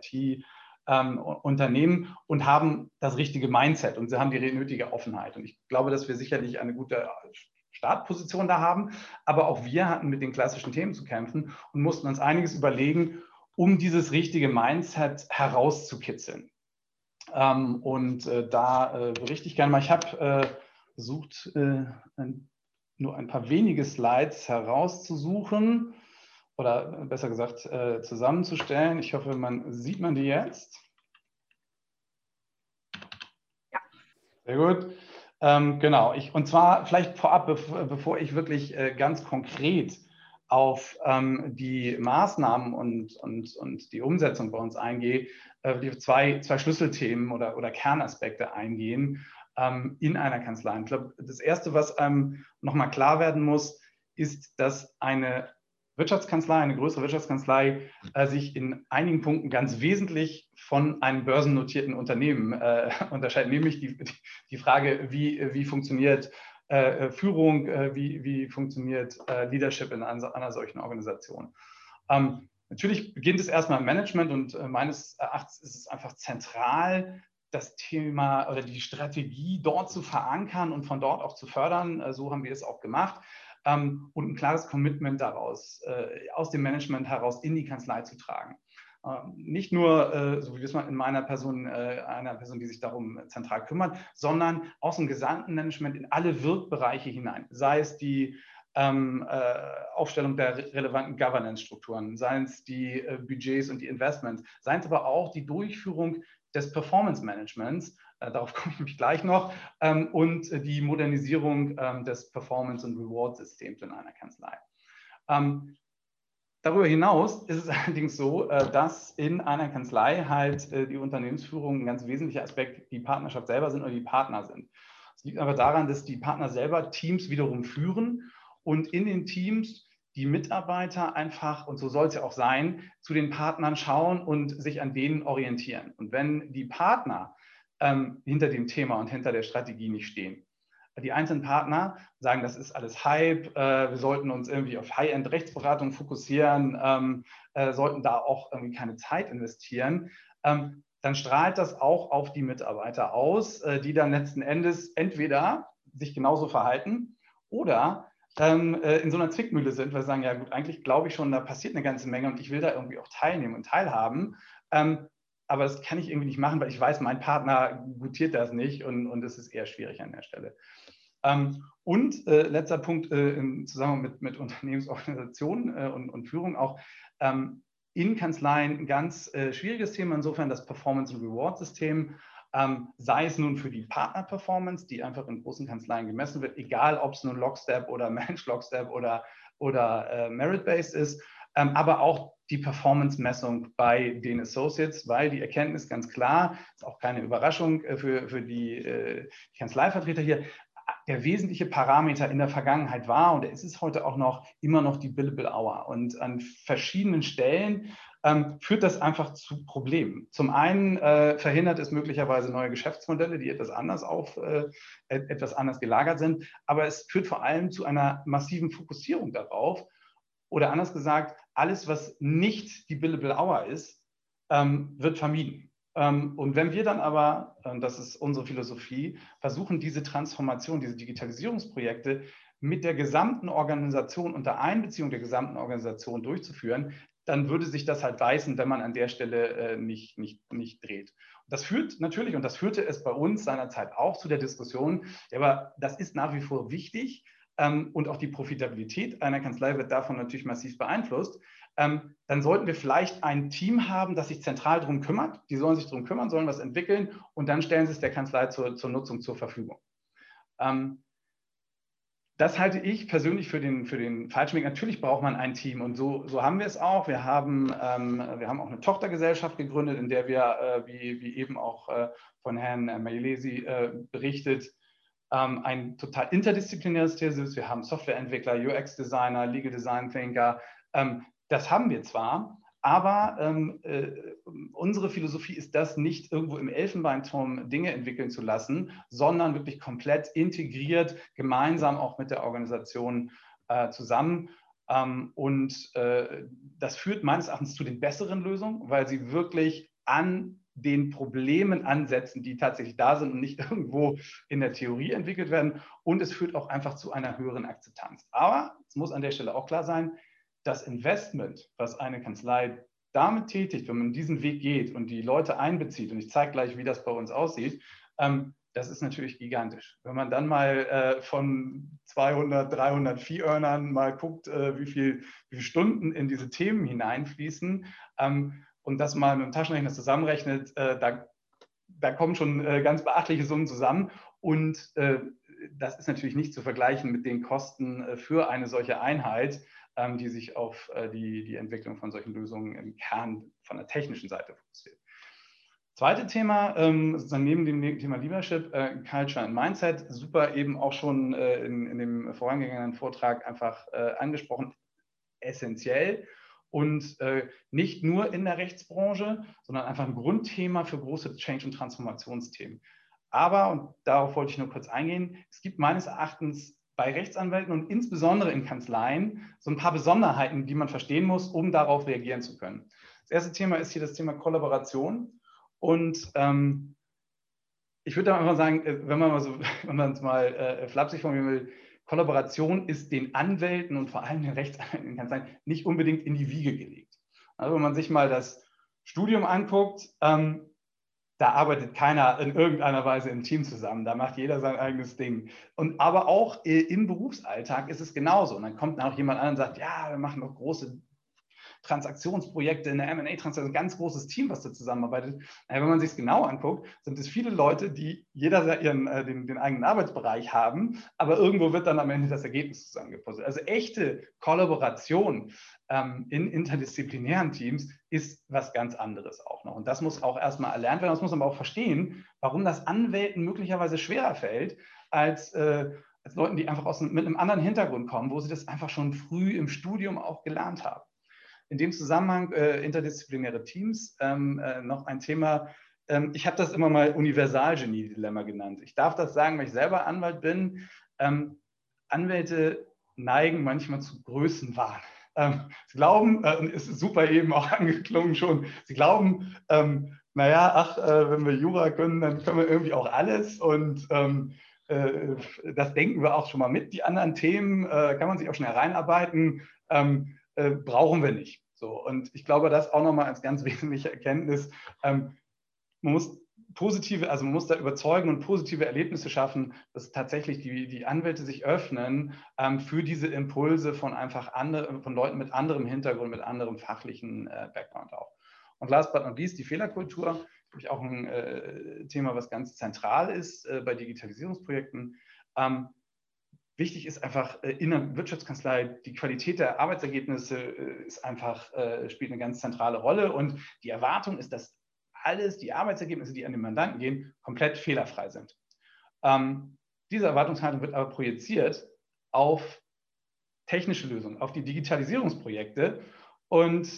T-Unternehmen ähm, und haben das richtige Mindset und sie haben die nötige Offenheit. Und ich glaube, dass wir sicherlich eine gute Startposition da haben, aber auch wir hatten mit den klassischen Themen zu kämpfen und mussten uns einiges überlegen, um dieses richtige Mindset herauszukitzeln. Ähm, und äh, da äh, berichte ich gerne mal. Ich habe äh, versucht, äh, ein, nur ein paar wenige Slides herauszusuchen oder besser gesagt äh, zusammenzustellen. Ich hoffe, man sieht man die jetzt. Ja. Sehr gut. Ähm, genau. Ich, und zwar vielleicht vorab, bev bevor ich wirklich äh, ganz konkret auf ähm, die Maßnahmen und, und, und die Umsetzung bei uns eingehe, äh, die zwei, zwei Schlüsselthemen oder, oder Kernaspekte eingehen ähm, in einer Kanzlei. Ich glaube, das Erste, was einem nochmal klar werden muss, ist, dass eine Wirtschaftskanzlei, eine größere Wirtschaftskanzlei, äh, sich in einigen Punkten ganz wesentlich von einem börsennotierten Unternehmen äh, unterscheidet, nämlich die, die Frage, wie, wie funktioniert Äh, Führung, äh, wie, wie funktioniert äh, Leadership in einer, einer solchen Organisation. Ähm, natürlich beginnt es erstmal im Management und äh, meines Erachtens ist es einfach zentral, das Thema oder die Strategie dort zu verankern und von dort auch zu fördern. Äh, so haben wir es auch gemacht. Ähm, und ein klares Commitment daraus, äh, aus dem Management heraus in die Kanzlei zu tragen. Nicht nur, äh, so wie es mal in meiner Person, äh, einer Person, die sich darum zentral kümmert, sondern aus dem gesamten Management in alle Wirkbereiche hinein. Sei es die ähm, äh, Aufstellung der re relevanten Governance-Strukturen, seien es die äh, Budgets und die Investments, seien es aber auch die Durchführung des Performance-Managements, äh, darauf komme ich nämlich gleich noch, ähm, und äh, die Modernisierung äh, des Performance- und Reward-Systems in einer Kanzlei. Ähm, Darüber hinaus ist es allerdings so, dass in einer Kanzlei halt die Unternehmensführung ein ganz wesentlicher Aspekt die Partnerschaft selber sind oder die Partner sind. Es liegt aber daran, dass die Partner selber Teams wiederum führen und in den Teams die Mitarbeiter einfach, und so soll es ja auch sein, zu den Partnern schauen und sich an denen orientieren. Und wenn die Partner ähm, hinter dem Thema und hinter der Strategie nicht stehen, die einzelnen Partner sagen, das ist alles Hype, äh, wir sollten uns irgendwie auf High-End-Rechtsberatung fokussieren, ähm, äh, sollten da auch irgendwie keine Zeit investieren, ähm, dann strahlt das auch auf die Mitarbeiter aus, äh, die dann letzten Endes entweder sich genauso verhalten oder ähm, äh, in so einer Zwickmühle sind, weil sie sagen, ja gut, eigentlich glaube ich schon, da passiert eine ganze Menge und ich will da irgendwie auch teilnehmen und teilhaben. Ähm, aber das kann ich irgendwie nicht machen, weil ich weiß, mein Partner gutiert das nicht und, und es ist eher schwierig an der Stelle. Ähm, und äh, letzter Punkt äh, im Zusammenhang mit, mit Unternehmensorganisationen äh, und, und Führung auch ähm, in Kanzleien ein ganz äh, schwieriges Thema, insofern das Performance- und Reward-System, ähm, sei es nun für die Partner-Performance, die einfach in großen Kanzleien gemessen wird, egal ob es nun Lockstep oder Managed Lockstep oder, oder äh, Merit-Based ist, ähm, aber auch die Performance-Messung bei den Associates, weil die Erkenntnis ganz klar, ist auch keine Überraschung äh, für, für die, äh, die Kanzleivertreter hier, der wesentliche Parameter in der Vergangenheit war, und es ist heute auch noch, immer noch die Billable Hour. Und an verschiedenen Stellen ähm, führt das einfach zu Problemen. Zum einen äh, verhindert es möglicherweise neue Geschäftsmodelle, die etwas anders auf, äh, etwas anders gelagert sind, aber es führt vor allem zu einer massiven Fokussierung darauf. Oder anders gesagt, alles, was nicht die Billable Hour ist, ähm, wird vermieden. Und wenn wir dann aber, das ist unsere Philosophie, versuchen, diese Transformation, diese Digitalisierungsprojekte mit der gesamten Organisation, unter Einbeziehung der gesamten Organisation durchzuführen, dann würde sich das halt beißen, wenn man an der Stelle nicht, nicht, nicht dreht. Und das führt natürlich, und das führte es bei uns seinerzeit auch zu der Diskussion, ja, aber das ist nach wie vor wichtig und auch die Profitabilität einer Kanzlei wird davon natürlich massiv beeinflusst. Ähm, dann sollten wir vielleicht ein Team haben, das sich zentral darum kümmert. Die sollen sich darum kümmern, sollen was entwickeln und dann stellen sie es der Kanzlei zur, zur Nutzung zur Verfügung. Ähm, das halte ich persönlich für den, für den falschen Weg. Natürlich braucht man ein Team und so, so haben wir es auch. Wir haben, ähm, wir haben auch eine Tochtergesellschaft gegründet, in der wir, äh, wie, wie eben auch äh, von Herrn äh, Mailesi äh, berichtet, ähm, ein total interdisziplinäres Team ist. Wir haben Softwareentwickler, U X-Designer, Legal Design Thinker. Ähm, Das haben wir zwar, aber ähm, äh, unsere Philosophie ist das, nicht irgendwo im Elfenbeinturm Dinge entwickeln zu lassen, sondern wirklich komplett integriert, gemeinsam auch mit der Organisation äh, zusammen. Ähm, und äh, das führt meines Erachtens zu den besseren Lösungen, weil sie wirklich an den Problemen ansetzen, die tatsächlich da sind und nicht irgendwo in der Theorie entwickelt werden. Und es führt auch einfach zu einer höheren Akzeptanz. Aber es muss an der Stelle auch klar sein, das Investment, was eine Kanzlei damit tätigt, wenn man diesen Weg geht und die Leute einbezieht, und ich zeige gleich, wie das bei uns aussieht, ähm, das ist natürlich gigantisch. Wenn man dann mal äh, von zweihundert, dreihundert Fee-Earnern mal guckt, äh, wie, viel, wie viele Stunden in diese Themen hineinfließen ähm, und das mal mit dem Taschenrechner zusammenrechnet, äh, da, da kommen schon äh, ganz beachtliche Summen zusammen und äh, das ist natürlich nicht zu vergleichen mit den Kosten äh, für eine solche Einheit, die sich auf die, die Entwicklung von solchen Lösungen im Kern von der technischen Seite fokussiert. Zweites Thema, sozusagen neben dem Thema Leadership, Culture and Mindset, super eben auch schon in, in dem vorangegangenen Vortrag einfach angesprochen, essentiell und nicht nur in der Rechtsbranche, sondern einfach ein Grundthema für große Change- und Transformationsthemen. Aber, und darauf wollte ich nur kurz eingehen, es gibt meines Erachtens bei Rechtsanwälten und insbesondere in Kanzleien so ein paar Besonderheiten, die man verstehen muss, um darauf reagieren zu können. Das erste Thema ist hier das Thema Kollaboration. Und ähm, ich würde da einfach sagen, wenn man mal so, wenn man es mal äh, flapsig formulieren will, Kollaboration ist den Anwälten und vor allem den Rechtsanwälten in Kanzleien nicht unbedingt in die Wiege gelegt. Also wenn man sich mal das Studium anguckt, ähm, da arbeitet keiner in irgendeiner Weise im Team zusammen. Da macht jeder sein eigenes Ding. Und aber auch äh, im Berufsalltag ist es genauso. Und dann kommt auch jemand an und sagt, ja, wir machen doch große Transaktionsprojekte in der M und A-Transaktion, ein ganz großes Team, was da zusammenarbeitet. Naja, wenn man sich es genau anguckt, sind es viele Leute, die jeder ihren, äh, den, den eigenen Arbeitsbereich haben, aber irgendwo wird dann am Ende das Ergebnis zusammengepuzzelt. Also echte Kollaboration ähm, in interdisziplinären Teams ist was ganz anderes auch noch. Und das muss auch erstmal erlernt werden. Das muss man aber auch verstehen, warum das Anwälten möglicherweise schwerer fällt, als, äh, als Leuten, die einfach aus, mit einem anderen Hintergrund kommen, wo sie das einfach schon früh im Studium auch gelernt haben. In dem Zusammenhang äh, interdisziplinäre Teams, ähm, äh, noch ein Thema, ähm, ich habe das immer mal Universalgenie-Dilemma genannt. Ich darf das sagen, weil ich selber Anwalt bin. Ähm, Anwälte neigen manchmal zu Größenwahn. Ähm, sie glauben, äh, und es ist super eben auch angeklungen schon, sie glauben, ähm, naja, ach, äh, wenn wir Jura können, dann können wir irgendwie auch alles und ähm, äh, das denken wir auch schon mal mit. Die anderen Themen äh, kann man sich auch schnell reinarbeiten. Ähm, Äh, brauchen wir nicht. So, und ich glaube, das auch nochmal als ganz wesentliche Erkenntnis. Ähm, man muss positive, also man muss da überzeugen und positive Erlebnisse schaffen, dass tatsächlich die, die Anwälte sich öffnen ähm, für diese Impulse von einfach andere, von Leuten mit anderem Hintergrund, mit anderem fachlichen äh, Background auch. Und last but not least, die Fehlerkultur, natürlich auch ein äh, Thema, was ganz zentral ist äh, bei Digitalisierungsprojekten. Ähm, Wichtig ist einfach in der Wirtschaftskanzlei, die Qualität der Arbeitsergebnisse ist einfach, spielt eine ganz zentrale Rolle und die Erwartung ist, dass alles, die Arbeitsergebnisse, die an den Mandanten gehen, komplett fehlerfrei sind. Ähm, Diese Erwartungshaltung wird aber projiziert auf technische Lösungen, auf die Digitalisierungsprojekte und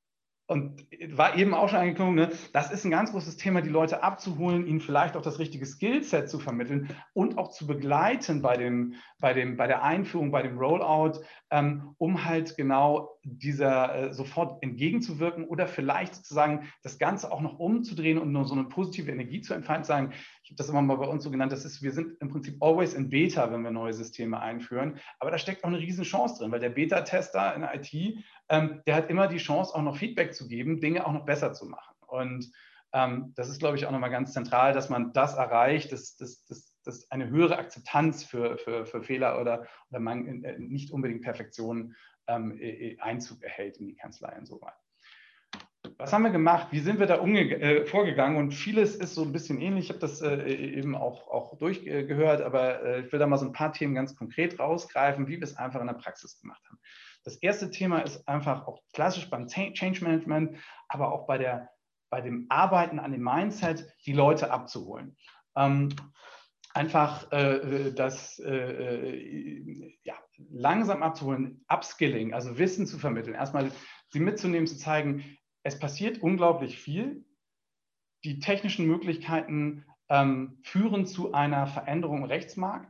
Und war eben auch schon angekommen, ne? Das ist ein ganz großes Thema, die Leute abzuholen, ihnen vielleicht auch das richtige Skillset zu vermitteln und auch zu begleiten bei, dem, bei, dem, bei der Einführung, bei dem Rollout, ähm, um halt genau dieser äh, sofort entgegenzuwirken oder vielleicht sozusagen das Ganze auch noch umzudrehen und nur so eine positive Energie zu entfalten. Sagen, ich habe das immer mal bei uns so genannt, das ist, wir sind im Prinzip always in Beta, wenn wir neue Systeme einführen, aber da steckt auch eine riesen Chance drin, weil der Beta-Tester in der I T, ähm, der hat immer die Chance, auch noch Feedback zu geben, Dinge auch noch besser zu machen. Und ähm, das ist, glaube ich, auch nochmal ganz zentral, dass man das erreicht, dass, dass, dass, dass eine höhere Akzeptanz für, für, für Fehler oder, oder man, äh, nicht unbedingt Perfektion ähm, Einzug erhält in die Kanzlei insoweit. Was haben wir gemacht? Wie sind wir da äh, vorgegangen? Und vieles ist so ein bisschen ähnlich. Ich habe das äh, eben auch, auch durchgehört, aber äh, ich will da mal so ein paar Themen ganz konkret rausgreifen, wie wir es einfach in der Praxis gemacht haben. Das erste Thema ist einfach auch klassisch beim Change Management, aber auch bei, der, bei dem Arbeiten an dem Mindset, die Leute abzuholen. Ähm, einfach äh, das äh, ja, langsam abzuholen, Upskilling, also Wissen zu vermitteln, erstmal sie mitzunehmen, zu zeigen, es passiert unglaublich viel. Die technischen Möglichkeiten ähm, führen zu einer Veränderung im Rechtsmarkt.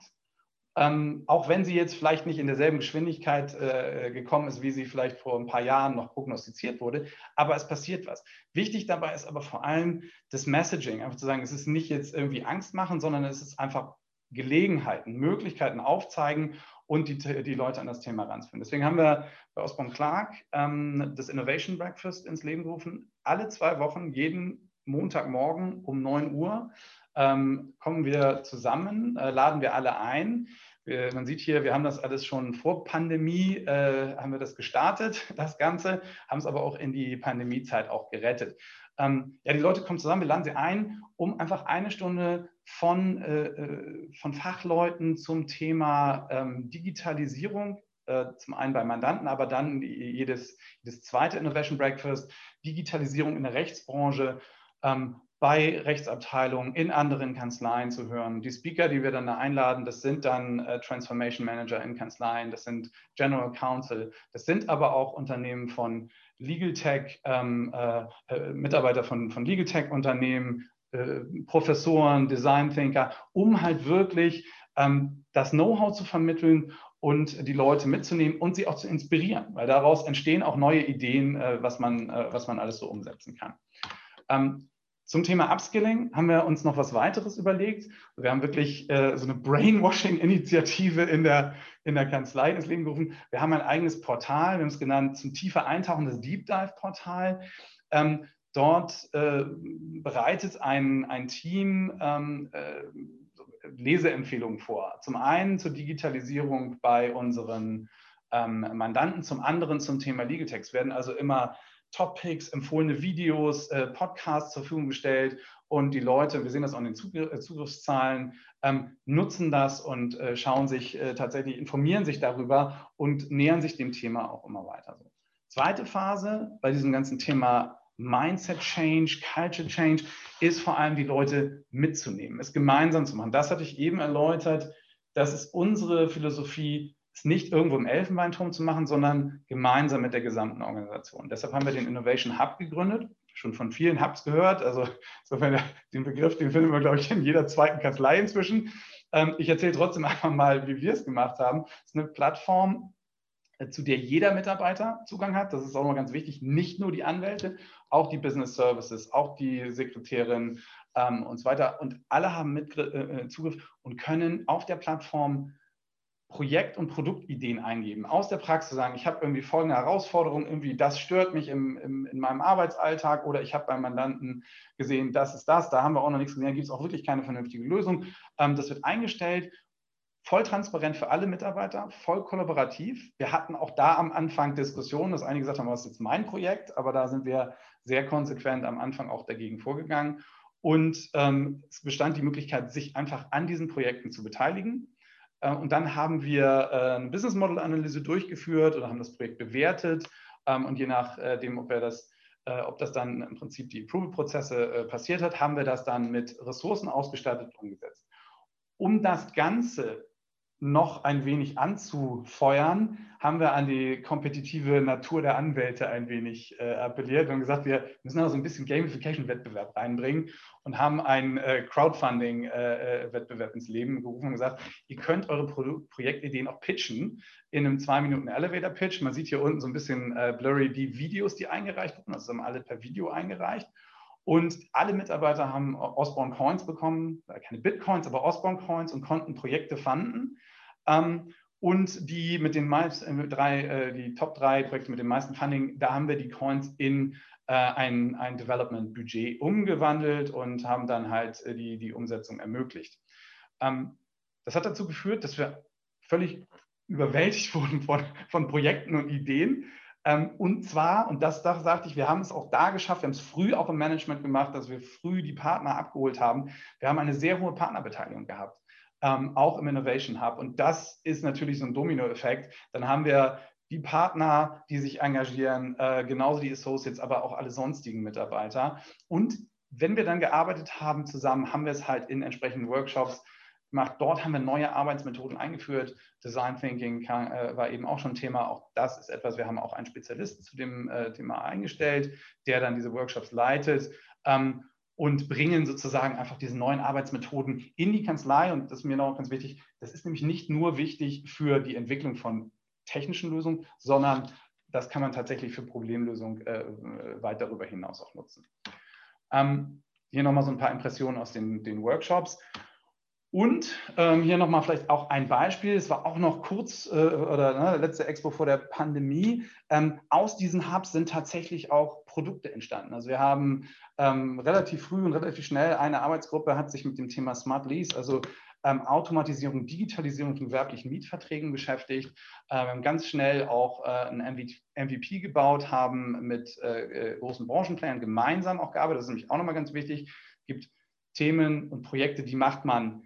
Ähm, auch wenn sie jetzt vielleicht nicht in derselben Geschwindigkeit äh, gekommen ist, wie sie vielleicht vor ein paar Jahren noch prognostiziert wurde, aber es passiert was. Wichtig dabei ist aber vor allem das Messaging, einfach zu sagen, es ist nicht jetzt irgendwie Angst machen, sondern es ist einfach Gelegenheiten, Möglichkeiten aufzeigen und die, die Leute an das Thema ranzuführen. Deswegen haben wir bei Osborne Clarke ähm, das Innovation Breakfast ins Leben gerufen. Alle zwei Wochen, jeden Montagmorgen um neun Uhr ähm, kommen wir zusammen, äh, laden wir alle ein. Wir, man sieht hier, wir haben das alles schon vor Pandemie, äh, haben wir das gestartet, das Ganze, haben es aber auch in die Pandemiezeit auch gerettet. Ähm, ja, die Leute kommen zusammen, wir laden sie ein, um einfach eine Stunde von, äh, von Fachleuten zum Thema ähm, Digitalisierung, äh, zum einen bei Mandanten, aber dann jedes, jedes zweite Innovation Breakfast, Digitalisierung in der Rechtsbranche, ähm, bei Rechtsabteilungen in anderen Kanzleien zu hören. Die Speaker, die wir dann da einladen, das sind dann äh, Transformation Manager in Kanzleien, das sind General Counsel, das sind aber auch Unternehmen von Legal Tech, ähm, äh, Mitarbeiter von, von Legal Tech Unternehmen, äh, Professoren, Design Thinker, um halt wirklich ähm, das Know-how zu vermitteln und die Leute mitzunehmen und sie auch zu inspirieren, weil daraus entstehen auch neue Ideen, äh, was man, äh, was man alles so umsetzen kann. Ähm, Zum Thema Upskilling haben wir uns noch was weiteres überlegt. Wir haben wirklich äh, so eine Brainwashing-Initiative in der, in der Kanzlei ins Leben gerufen. Wir haben ein eigenes Portal, wir haben es genannt, zum tiefer Eintauchen, das Deep Dive-Portal. Ähm, dort äh, bereitet ein, ein Team ähm, äh, Leseempfehlungen vor. Zum einen zur Digitalisierung bei unseren ähm, Mandanten, zum anderen zum Thema Legal Tech. Es werden also immer Topics, empfohlene Videos, äh, Podcasts zur Verfügung gestellt und die Leute, wir sehen das auch in den Zugr äh, Zugriffszahlen, ähm, nutzen das und äh, schauen sich äh, tatsächlich, informieren sich darüber und nähern sich dem Thema auch immer weiter. So. Zweite Phase bei diesem ganzen Thema Mindset Change, Culture Change, ist vor allem die Leute mitzunehmen, es gemeinsam zu machen. Das hatte ich eben erläutert, das ist unsere Philosophie, es nicht irgendwo im Elfenbeinturm zu machen, sondern gemeinsam mit der gesamten Organisation. Deshalb haben wir den Innovation Hub gegründet, schon von vielen Hubs gehört. Also insofern den Begriff, den finden wir, glaube ich, in jeder zweiten Kanzlei inzwischen. Ähm, ich erzähle trotzdem einfach mal, wie wir es gemacht haben. Es ist eine Plattform, zu der jeder Mitarbeiter Zugang hat. Das ist auch noch ganz wichtig. Nicht nur die Anwälte, auch die Business Services, auch die Sekretärin ähm, und so weiter. Und alle haben mit, äh, Zugriff und können auf der Plattform Projekt- und Produktideen eingeben, aus der Praxis sagen, ich habe irgendwie folgende Herausforderung, irgendwie das stört mich im, im, in meinem Arbeitsalltag oder ich habe beim Mandanten gesehen, das ist das, da haben wir auch noch nichts gesehen, da gibt es auch wirklich keine vernünftige Lösung. Ähm, das wird eingestellt, voll transparent für alle Mitarbeiter, voll kollaborativ. Wir hatten auch da am Anfang Diskussionen, dass einige gesagt haben, was ist jetzt mein Projekt, aber da sind wir sehr konsequent am Anfang auch dagegen vorgegangen. Und ähm, es bestand die Möglichkeit, sich einfach an diesen Projekten zu beteiligen. Und dann haben wir eine Business Model Analyse durchgeführt oder haben das Projekt bewertet. Und je nachdem, ob wir das, ob das dann im Prinzip die Approval-Prozesse passiert hat, haben wir das dann mit Ressourcen ausgestattet und umgesetzt. um das Ganze noch ein wenig anzufeuern, haben wir an die kompetitive Natur der Anwälte ein wenig äh, appelliert und gesagt, wir müssen auch so ein bisschen Gamification-Wettbewerb reinbringen und haben einen äh, Crowdfunding-Wettbewerb äh, ins Leben gerufen und gesagt, ihr könnt eure Pro Projektideen auch pitchen in einem zwei Minuten Elevator-Pitch. Man sieht hier unten so ein bisschen äh, blurry die Videos, die eingereicht wurden, also haben alle per Video eingereicht. Und alle Mitarbeiter haben Osborne Coins bekommen, keine Bitcoins, aber Osborne Coins und konnten Projekte fanden. Ähm, und die mit den meisten, drei, äh, die Top drei Projekte mit dem meisten Funding, da haben wir die Coins in äh, ein, ein Development-Budget umgewandelt und haben dann halt äh, die, die Umsetzung ermöglicht. Ähm, das hat dazu geführt, dass wir völlig überwältigt wurden von, von Projekten und Ideen. Ähm, und zwar, und das, das sagte ich, wir haben es auch da geschafft, wir haben es früh auch im Management gemacht, dass wir früh die Partner abgeholt haben. Wir haben eine sehr hohe Partnerbeteiligung gehabt, ähm, auch im Innovation Hub. Und das ist natürlich so ein Dominoeffekt. Dann haben wir die Partner, die sich engagieren, äh, genauso die Associates, aber auch alle sonstigen Mitarbeiter. Und wenn wir dann gearbeitet haben zusammen, haben wir es halt in entsprechenden Workshops gemacht. Dort haben wir neue Arbeitsmethoden eingeführt. Design Thinking kann, äh, war eben auch schon Thema. Auch das ist etwas, wir haben auch einen Spezialisten zu dem äh, Thema eingestellt, der dann diese Workshops leitet ähm, und bringen sozusagen einfach diese neuen Arbeitsmethoden in die Kanzlei. Und das ist mir noch ganz wichtig, das ist nämlich nicht nur wichtig für die Entwicklung von technischen Lösungen, sondern das kann man tatsächlich für Problemlösung äh, weit darüber hinaus auch nutzen. Ähm, hier nochmal so ein paar Impressionen aus den, den Workshops. Und ähm, hier nochmal vielleicht auch ein Beispiel, es war auch noch kurz, äh, oder ne, letzte Expo vor der Pandemie, ähm, aus diesen Hubs sind tatsächlich auch Produkte entstanden. Also wir haben ähm, relativ früh und relativ schnell, eine Arbeitsgruppe hat sich mit dem Thema Smart Lease, also ähm, Automatisierung, Digitalisierung von gewerblichen Mietverträgen beschäftigt. Äh, wir haben ganz schnell auch äh, ein M V P gebaut, haben mit äh, großen Branchenplayern gemeinsam auch gearbeitet, das ist nämlich auch nochmal ganz wichtig. Es gibt Themen und Projekte, die macht man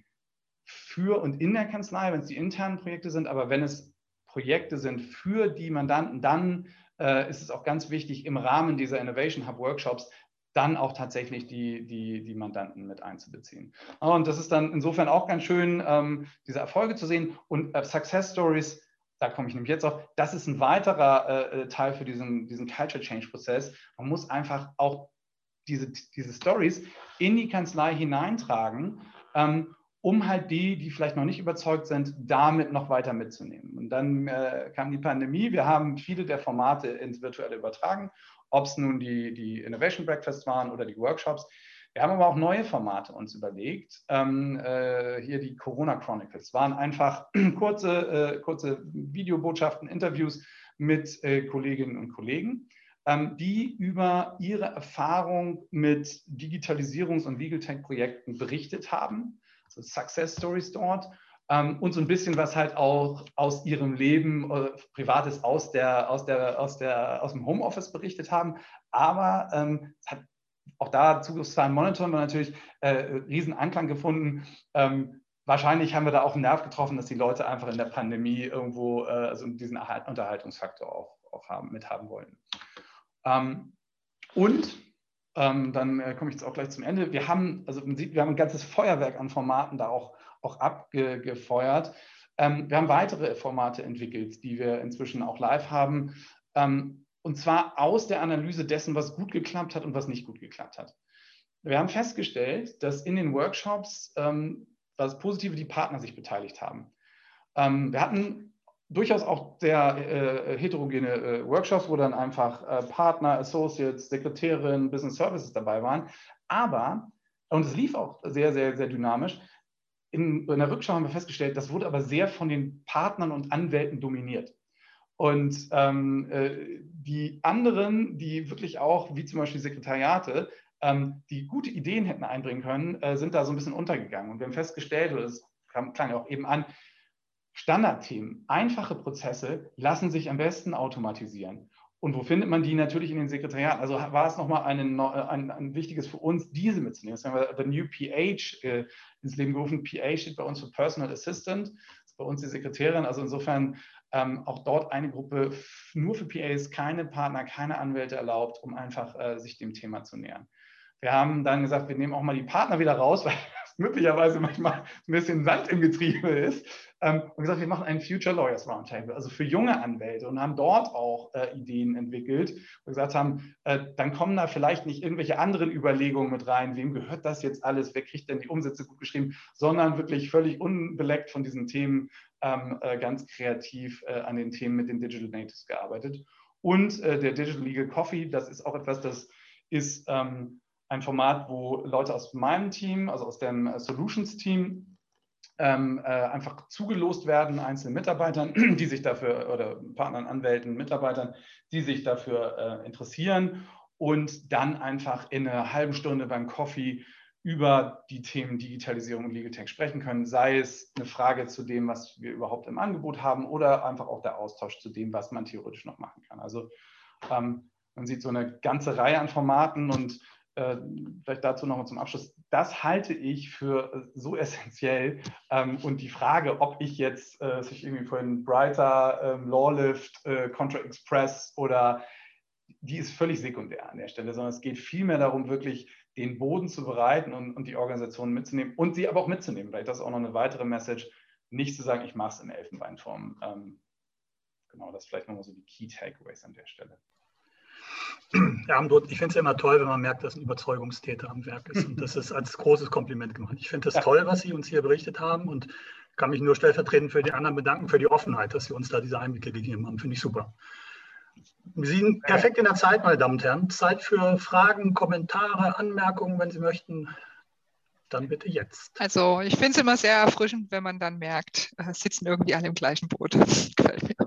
für und in der Kanzlei, wenn es die internen Projekte sind, aber wenn es Projekte sind für die Mandanten, dann äh, ist es auch ganz wichtig, im Rahmen dieser Innovation Hub Workshops dann auch tatsächlich die, die, die Mandanten mit einzubeziehen. Und das ist dann insofern auch ganz schön, ähm, diese Erfolge zu sehen. Und äh, Success Stories, da komme ich nämlich jetzt auf, das ist ein weiterer äh, Teil für diesen, diesen Culture Change Prozess. Man muss einfach auch diese, diese Stories in die Kanzlei hineintragen, ähm, um halt die, die vielleicht noch nicht überzeugt sind, damit noch weiter mitzunehmen. Und dann äh, kam die Pandemie. Wir haben viele der Formate ins Virtuelle übertragen, ob es nun die, die Innovation Breakfast waren oder die Workshops. Wir haben aber auch neue Formate uns überlegt. Ähm, äh, hier die Corona Chronicles waren einfach kurze, äh, kurze Videobotschaften, Interviews mit äh, Kolleginnen und Kollegen, ähm, die über ihre Erfahrung mit Digitalisierungs- und Legal Tech-Projekten berichtet haben. So Success Stories dort ähm, und so ein bisschen was halt auch aus ihrem Leben, äh, Privates aus, der, aus, der, aus, der, aus dem Homeoffice berichtet haben. Aber ähm, es hat auch da Zugriffszahlen monitoren wir natürlich äh, riesen Anklang gefunden. Ähm, wahrscheinlich haben wir da auch einen Nerv getroffen, dass die Leute einfach in der Pandemie irgendwo äh, also diesen Unterhaltungsfaktor auch, auch haben, mit haben wollen. Ähm, und Ähm, dann äh, komme ich jetzt auch gleich zum Ende. Wir haben, also man sieht, wir haben ein ganzes Feuerwerk an Formaten da auch, auch abgefeuert. Ähm, wir haben weitere Formate entwickelt, die wir inzwischen auch live haben. Ähm, und zwar aus der Analyse dessen, was gut geklappt hat und was nicht gut geklappt hat. Wir haben festgestellt, dass in den Workshops ähm, das Positive die Partner sich beteiligt haben. Ähm, wir hatten durchaus auch sehr äh, heterogene äh, Workshops, wo dann einfach äh, Partner, Associates, Sekretärinnen, Business Services dabei waren. Aber, und es lief auch sehr, sehr, sehr dynamisch, in, in der Rückschau haben wir festgestellt, das wurde aber sehr von den Partnern und Anwälten dominiert. Und ähm, äh, die anderen, die wirklich auch, wie zum Beispiel Sekretariate, ähm, die gute Ideen hätten einbringen können, äh, sind da so ein bisschen untergegangen. Und wir haben festgestellt, oder das kam, klang auch eben an, Standardthemen, einfache Prozesse lassen sich am besten automatisieren. Und wo findet man die? Natürlich in den Sekretariaten. Also war es nochmal ein, ein, ein wichtiges für uns, diese mitzunehmen. Das haben wir The New P H äh, ins Leben gerufen. P H steht bei uns für Personal Assistant. Das ist bei uns die Sekretärin. Also insofern ähm, auch dort eine Gruppe nur für P As, keine Partner, keine Anwälte erlaubt, um einfach äh, sich dem Thema zu nähern. Wir haben dann gesagt, wir nehmen auch mal die Partner wieder raus, weil möglicherweise manchmal ein bisschen Sand im Getriebe ist. Ähm, und gesagt, wir machen einen Future Lawyers Roundtable, also für junge Anwälte, und haben dort auch äh, Ideen entwickelt und gesagt haben, äh, dann kommen da vielleicht nicht irgendwelche anderen Überlegungen mit rein, wem gehört das jetzt alles, wer kriegt denn die Umsätze gut geschrieben, sondern wirklich völlig unbeleckt von diesen Themen ähm, äh, ganz kreativ äh, an den Themen mit den Digital Natives gearbeitet. Und äh, der Digital Legal Coffee, das ist auch etwas, das ist ähm, ein Format, wo Leute aus meinem Team, also aus dem äh, Solutions-Team, ähm, äh, einfach zugelost werden, einzelnen Mitarbeitern, die sich dafür, oder Partnern, Anwälten, Mitarbeitern, die sich dafür äh, interessieren, und dann einfach in einer halben Stunde beim Coffee über die Themen Digitalisierung und Legal Tech sprechen können, sei es eine Frage zu dem, was wir überhaupt im Angebot haben, oder einfach auch der Austausch zu dem, was man theoretisch noch machen kann. Also ähm, man sieht so eine ganze Reihe an Formaten, und äh, vielleicht dazu noch mal zum Abschluss. Das halte ich für so essentiell, ähm, und die Frage, ob ich jetzt äh, sich irgendwie vorhin Brighter, ähm, Lawlift, äh, Contra Express oder, die ist völlig sekundär an der Stelle, sondern es geht vielmehr darum, wirklich den Boden zu bereiten und, und die Organisationen mitzunehmen und sie aber auch mitzunehmen. Vielleicht das ist auch noch eine weitere Message, nicht zu sagen, ich mache es in Elfenbeinform. Ähm, genau, das ist vielleicht nochmal so die Key Takeaways an der Stelle. Ja, ich finde es ja immer toll, wenn man merkt, dass ein Überzeugungstäter am Werk ist. Und das ist als großes Kompliment gemacht. Ich finde es ja toll, was Sie uns hier berichtet haben, und kann mich nur stellvertretend für die anderen bedanken, für die Offenheit, dass Sie uns da diese Einblicke gegeben haben. Finde ich super. Wir sind perfekt in der Zeit, meine Damen und Herren. Zeit für Fragen, Kommentare, Anmerkungen, wenn Sie möchten. Dann bitte jetzt. Also ich finde es immer sehr erfrischend, wenn man dann merkt, äh, sitzen irgendwie alle im gleichen Boot. Gefällt mir.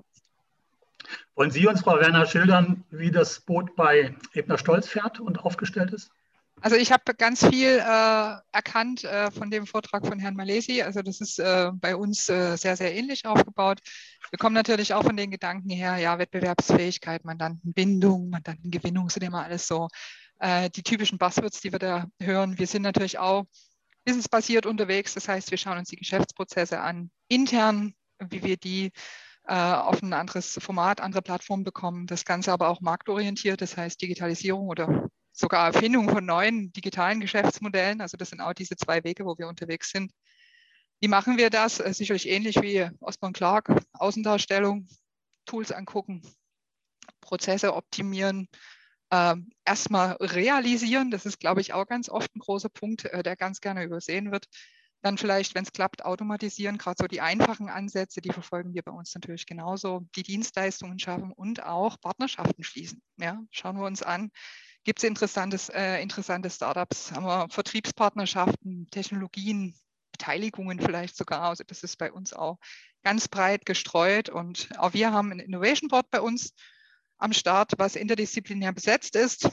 Wollen Sie uns, Frau Werner, schildern, wie das Boot bei Ebner Stolz fährt und aufgestellt ist? Also ich habe ganz viel äh, erkannt äh, von dem Vortrag von Herrn Malesi. Also das ist äh, bei uns äh, sehr, sehr ähnlich aufgebaut. Wir kommen natürlich auch von den Gedanken her, ja, Wettbewerbsfähigkeit, Mandantenbindung, Mandantengewinnung, sind immer alles so äh, die typischen Buzzwords, die wir da hören. Wir sind natürlich auch businessbasiert unterwegs. Das heißt, wir schauen uns die Geschäftsprozesse an, intern, wie wir die auf ein anderes Format, andere Plattformen bekommen. Das Ganze aber auch marktorientiert, das heißt Digitalisierung oder sogar Erfindung von neuen digitalen Geschäftsmodellen. Also das sind auch diese zwei Wege, wo wir unterwegs sind. Wie machen wir das? Sicherlich ähnlich wie Osborne Clarke, Außendarstellung, Tools angucken, Prozesse optimieren, äh, erstmal realisieren. Das ist, glaube ich, auch ganz oft ein großer Punkt, äh, der ganz gerne übersehen wird. Dann vielleicht, wenn es klappt, automatisieren, gerade so die einfachen Ansätze, die verfolgen wir bei uns natürlich genauso, die Dienstleistungen schaffen und auch Partnerschaften schließen. Ja, schauen wir uns an, gibt es interessantes, äh, interessante Startups, haben wir Vertriebspartnerschaften, Technologien, Beteiligungen vielleicht sogar. Also das ist bei uns auch ganz breit gestreut, und auch wir haben ein Innovation Board bei uns am Start, was interdisziplinär besetzt ist.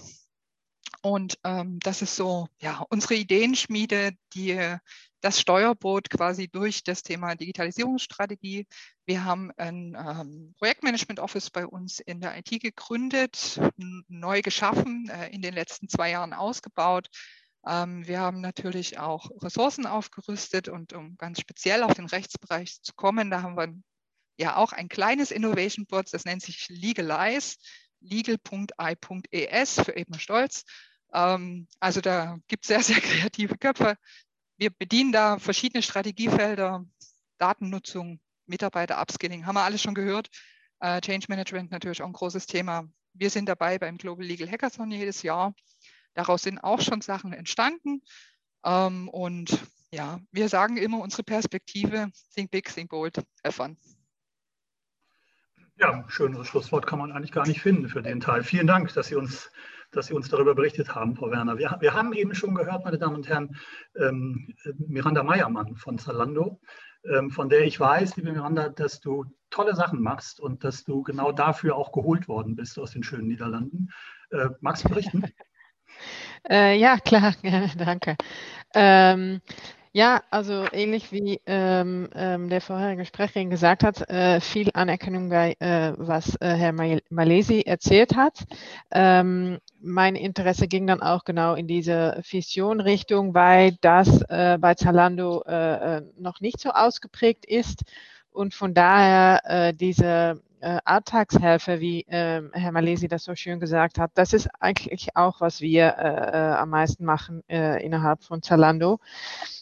Und ähm, das ist so, ja, unsere Ideenschmiede, die, das Steuerboot quasi durch das Thema Digitalisierungsstrategie. Wir haben ein ähm, Projektmanagement Office bei uns in der I T gegründet, neu geschaffen, äh, in den letzten zwei Jahren ausgebaut. Ähm, wir haben natürlich auch Ressourcen aufgerüstet, und um ganz speziell auf den Rechtsbereich zu kommen, da haben wir ja auch ein kleines Innovation Board, das nennt sich Legalize, legal punkt i punkt e s für Ebner Stolz. Ähm, also da gibt es sehr, sehr kreative Köpfe. Wir bedienen da verschiedene Strategiefelder, Datennutzung, Mitarbeiter-Upskilling, haben wir alles schon gehört. Äh, Change Management natürlich auch ein großes Thema. Wir sind dabei beim Global Legal Hackathon jedes Jahr. Daraus sind auch schon Sachen entstanden. Ähm, und ja, wir sagen immer, unsere Perspektive, think big, think bold, have fun. Ja, ein schöneres Schlusswort kann man eigentlich gar nicht finden für den Teil. Vielen Dank, dass Sie uns, dass Sie uns darüber berichtet haben, Frau Werner. Wir, wir haben eben schon gehört, meine Damen und Herren, ähm, Miranda Meiermann von Zalando, ähm, von der ich weiß, liebe Miranda, dass du tolle Sachen machst und dass du genau dafür auch geholt worden bist aus den schönen Niederlanden. Äh, magst du berichten? äh, ja, klar, danke. Ähm, Ja, also ähnlich wie ähm, ähm, der vorherige Sprecherin gesagt hat, äh, viel Anerkennung bei, äh, was äh, Herr Malesi erzählt hat. Ähm, mein Interesse ging dann auch genau in diese Vision-Richtung, weil das äh, bei Zalando äh, noch nicht so ausgeprägt ist, und von daher äh, diese äh, Alltagshelfer, wie äh, Herr Malesi das so schön gesagt hat, das ist eigentlich auch, was wir äh, am meisten machen äh, innerhalb von Zalando.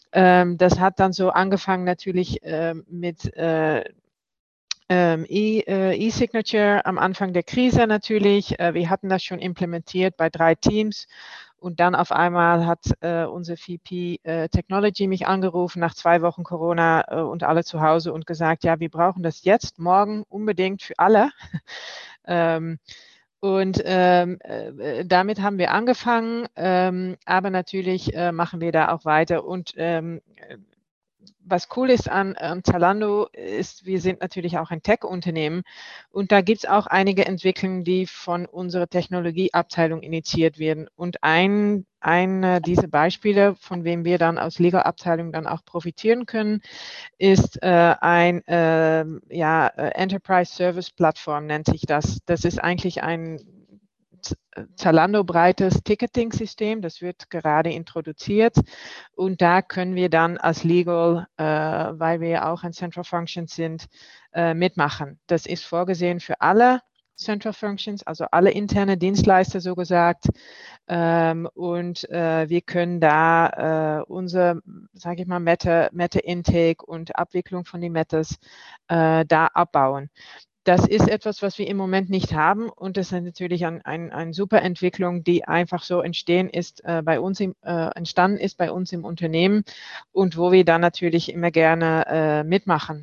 Ähm, das hat dann so angefangen natürlich äh, mit äh, ähm, E, äh, E-Signature am Anfang der Krise natürlich. Äh, wir hatten das schon implementiert bei drei Teams. Und dann auf einmal hat äh, unser V P äh, Technology mich angerufen nach zwei Wochen Corona äh, und alle zu Hause und gesagt, ja, wir brauchen das jetzt, morgen unbedingt für alle. ähm, und ähm, äh, damit haben wir angefangen, ähm, aber natürlich äh, machen wir da auch weiter. Und ähm, was cool ist an, an Zalando ist, wir sind natürlich auch ein Tech-Unternehmen und da gibt es auch einige Entwicklungen, die von unserer Technologieabteilung initiiert werden. Und ein, ein dieser Beispiele, von wem wir dann aus Legal-Abteilung dann auch profitieren können, ist äh, ein äh, ja, Enterprise Service Plattform, nennt sich das. Das ist eigentlich ein Zalando-breites Ticketing-System, das wird gerade introduziert und da können wir dann als Legal, äh, weil wir ja auch ein Central Function sind, äh, mitmachen. Das ist vorgesehen für alle Central Functions, also alle interne Dienstleister so gesagt ähm, und äh, wir können da äh, unser, sage ich mal, Meta, Meta-Intake und Abwicklung von den Metas äh, da abbauen. Das ist etwas, was wir im Moment nicht haben und das ist natürlich eine ein, ein super Entwicklung, die einfach so entstehen ist, äh, bei uns im, äh, entstanden ist bei uns im Unternehmen und wo wir dann natürlich immer gerne äh, mitmachen.